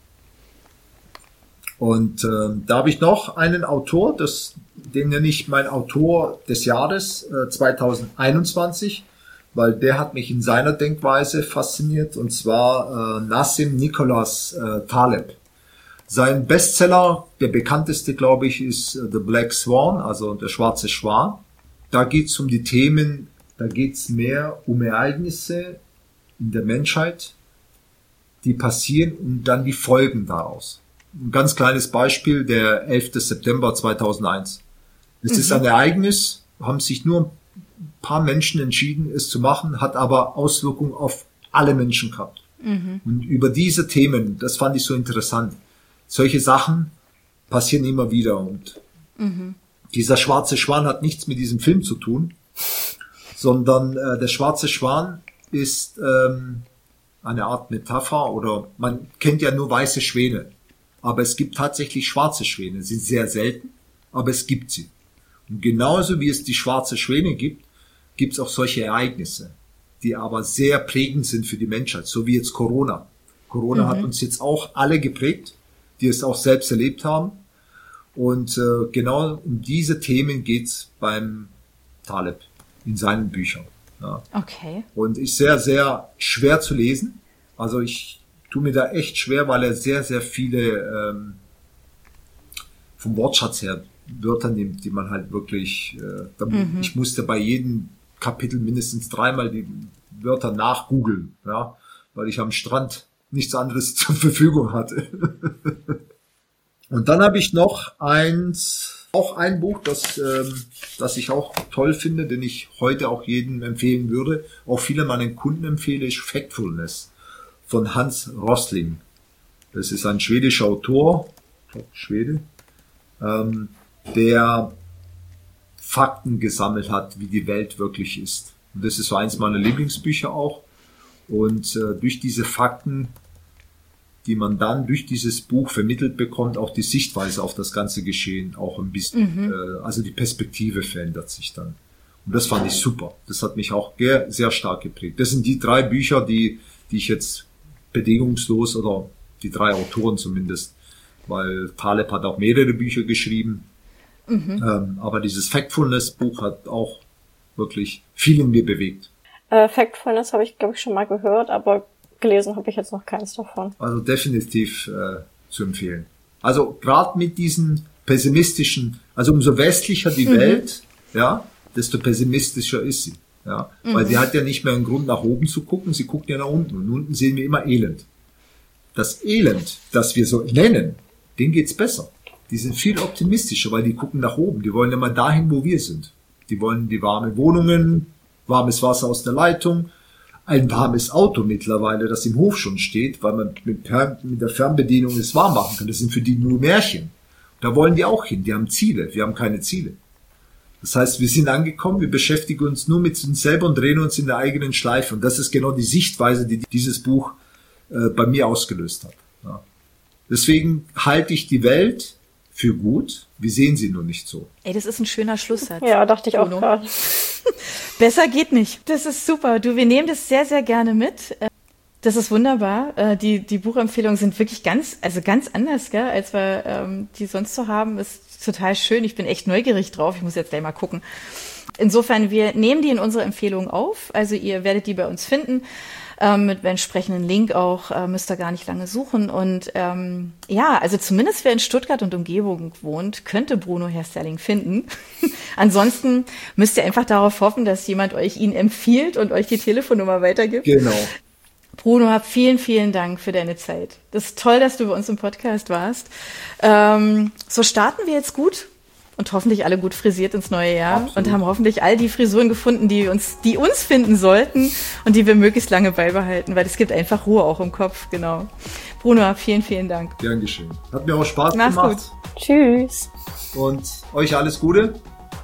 Und äh, da habe ich noch einen Autor, das, den nenne ich mein Autor des Jahres äh, zwanzig einundzwanzig, weil der hat mich in seiner Denkweise fasziniert, und zwar äh, Nassim Nicholas äh, Taleb. Sein Bestseller, der bekannteste, glaube ich, ist äh, The Black Swan, also der schwarze Schwan. Da geht es um die Themen, da geht es mehr um Ereignisse in der Menschheit, die passieren und dann die Folgen daraus. Ein ganz kleines Beispiel, der elfter September zweitausendeins. Es mhm. ist ein Ereignis, haben sich nur ein paar Menschen entschieden, es zu machen, hat aber Auswirkungen auf alle Menschen gehabt. Mhm. Und über diese Themen, das fand ich so interessant. Solche Sachen passieren immer wieder. Und mhm. dieser schwarze Schwan hat nichts mit diesem Film zu tun, sondern äh, der schwarze Schwan ist ähm, eine Art Metapher, oder man kennt ja nur weiße Schwäne. Aber es gibt tatsächlich schwarze Schwäne. Sie sind sehr selten, aber es gibt sie. Und genauso wie es die schwarze Schwäne gibt, gibt es auch solche Ereignisse, die aber sehr prägend sind für die Menschheit, so wie jetzt Corona. Corona mhm. hat uns jetzt auch alle geprägt, die es auch selbst erlebt haben. Und äh, genau um diese Themen geht's beim Taleb in seinen Büchern. Ja. Okay. Und ist sehr, sehr schwer zu lesen. Also ich tue mir da echt schwer, weil er sehr, sehr viele ähm, vom Wortschatz her Wörter nimmt, die man halt wirklich, äh, damit, mhm. ich musste bei jedem Kapitel mindestens dreimal die Wörter nachgoogeln, ja, weil ich am Strand nichts anderes zur Verfügung hatte. Und dann habe ich noch eins, auch ein Buch, das, ähm, das ich auch toll finde, den ich heute auch jedem empfehlen würde, auch viele meinen Kunden empfehle, ist Factfulness von Hans Rosling. Das ist ein schwedischer Autor, ich glaube Schwede, ähm, der Fakten gesammelt hat, wie die Welt wirklich ist. Und das ist so eins meiner Lieblingsbücher auch. Und äh, durch diese Fakten, die man dann durch dieses Buch vermittelt bekommt, auch die Sichtweise auf das ganze Geschehen auch ein bisschen, mhm. äh, also die Perspektive verändert sich dann. Und das fand ich super. Das hat mich auch sehr, sehr stark geprägt. Das sind die drei Bücher, die, die ich jetzt bedingungslos, oder die drei Autoren zumindest, weil Taleb hat auch mehrere Bücher geschrieben, mhm. ähm, aber dieses Factfulness-Buch hat auch wirklich viel in mir bewegt. Äh, Factfulness habe ich, glaube ich, schon mal gehört, aber gelesen habe ich jetzt noch keins davon. Also definitiv äh, zu empfehlen. Also gerade mit diesen pessimistischen, also umso westlicher die mhm. Welt, ja, desto pessimistischer ist sie. Ja, mhm. weil sie hat ja nicht mehr einen Grund, nach oben zu gucken, sie guckt ja nach unten. Und unten sehen wir immer Elend. Das Elend, das wir so nennen, denen geht's besser. Die sind viel optimistischer, weil die gucken nach oben. Die wollen immer dahin, wo wir sind. Die wollen die warme Wohnungen, warmes Wasser aus der Leitung, ein warmes Auto mittlerweile, das im Hof schon steht, weil man mit, mit der Fernbedienung es warm machen kann. Das sind für die nur Märchen. Da wollen die auch hin. Die haben Ziele. Wir haben keine Ziele. Das heißt, wir sind angekommen, wir beschäftigen uns nur mit uns selber und drehen uns in der eigenen Schleife. Und das ist genau die Sichtweise, die dieses Buch äh, bei mir ausgelöst hat. Ja. Deswegen halte ich die Welt für gut. Wir sehen sie nur nicht so. Ey, das ist ein schöner Schlusssatz. Ja, dachte ich auch gerade. Besser geht nicht. Das ist super. Du, wir nehmen das sehr, sehr gerne mit. Das ist wunderbar. Die, die Buchempfehlungen sind wirklich ganz, also ganz anders, gell, als wir ähm, die sonst so haben. Ist total schön. Ich bin echt neugierig drauf. Ich muss jetzt gleich mal gucken. Insofern, wir nehmen die in unsere Empfehlungen auf. Also ihr werdet die bei uns finden. ähm, mit dem entsprechenden Link auch, äh, müsst ihr gar nicht lange suchen. Und ähm, ja, also zumindest wer in Stuttgart und Umgebung wohnt, könnte Bruno Hairstyling finden. Ansonsten müsst ihr einfach darauf hoffen, dass jemand euch ihn empfiehlt und euch die Telefonnummer weitergibt. Genau. Bruno, vielen, vielen Dank für deine Zeit. Das ist toll, dass du bei uns im Podcast warst. Ähm, so starten wir jetzt gut und hoffentlich alle gut frisiert ins neue Jahr. Absolut. Und haben hoffentlich all die Frisuren gefunden, die uns, die uns finden sollten und die wir möglichst lange beibehalten, weil es gibt einfach Ruhe auch im Kopf, genau. Bruno, vielen, vielen Dank. Gern geschehen. Hat mir auch Spaß Mach's gemacht. Gut. Tschüss. Und euch alles Gute.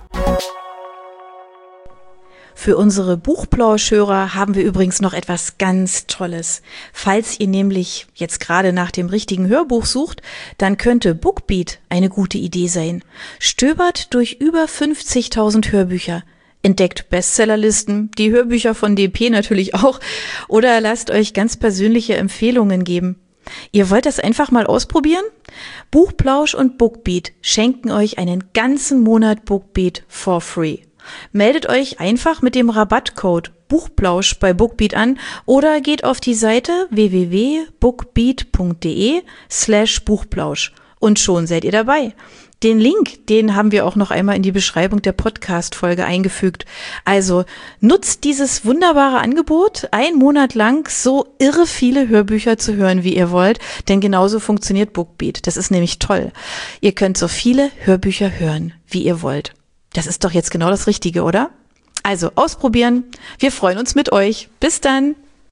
Für unsere Buchplauschhörer haben wir übrigens noch etwas ganz Tolles. Falls ihr nämlich jetzt gerade nach dem richtigen Hörbuch sucht, dann könnte Bookbeat eine gute Idee sein. Stöbert durch über fünfzigtausend Hörbücher, entdeckt Bestsellerlisten, die Hörbücher von D P natürlich auch, oder lasst euch ganz persönliche Empfehlungen geben. Ihr wollt das einfach mal ausprobieren? Buchplausch und Bookbeat schenken euch einen ganzen Monat Bookbeat for free. Meldet euch einfach mit dem Rabattcode Buchplausch bei Bookbeat an oder geht auf die Seite w w w punkt bookbeat punkt d e slash Buchplausch und schon seid ihr dabei. Den Link, den haben wir auch noch einmal in die Beschreibung der Podcast-Folge eingefügt. Also nutzt dieses wunderbare Angebot, einen Monat lang so irre viele Hörbücher zu hören, wie ihr wollt, denn genauso funktioniert Bookbeat. Das ist nämlich toll. Ihr könnt so viele Hörbücher hören, wie ihr wollt. Das ist doch jetzt genau das Richtige, oder? Also ausprobieren. Wir freuen uns mit euch. Bis dann.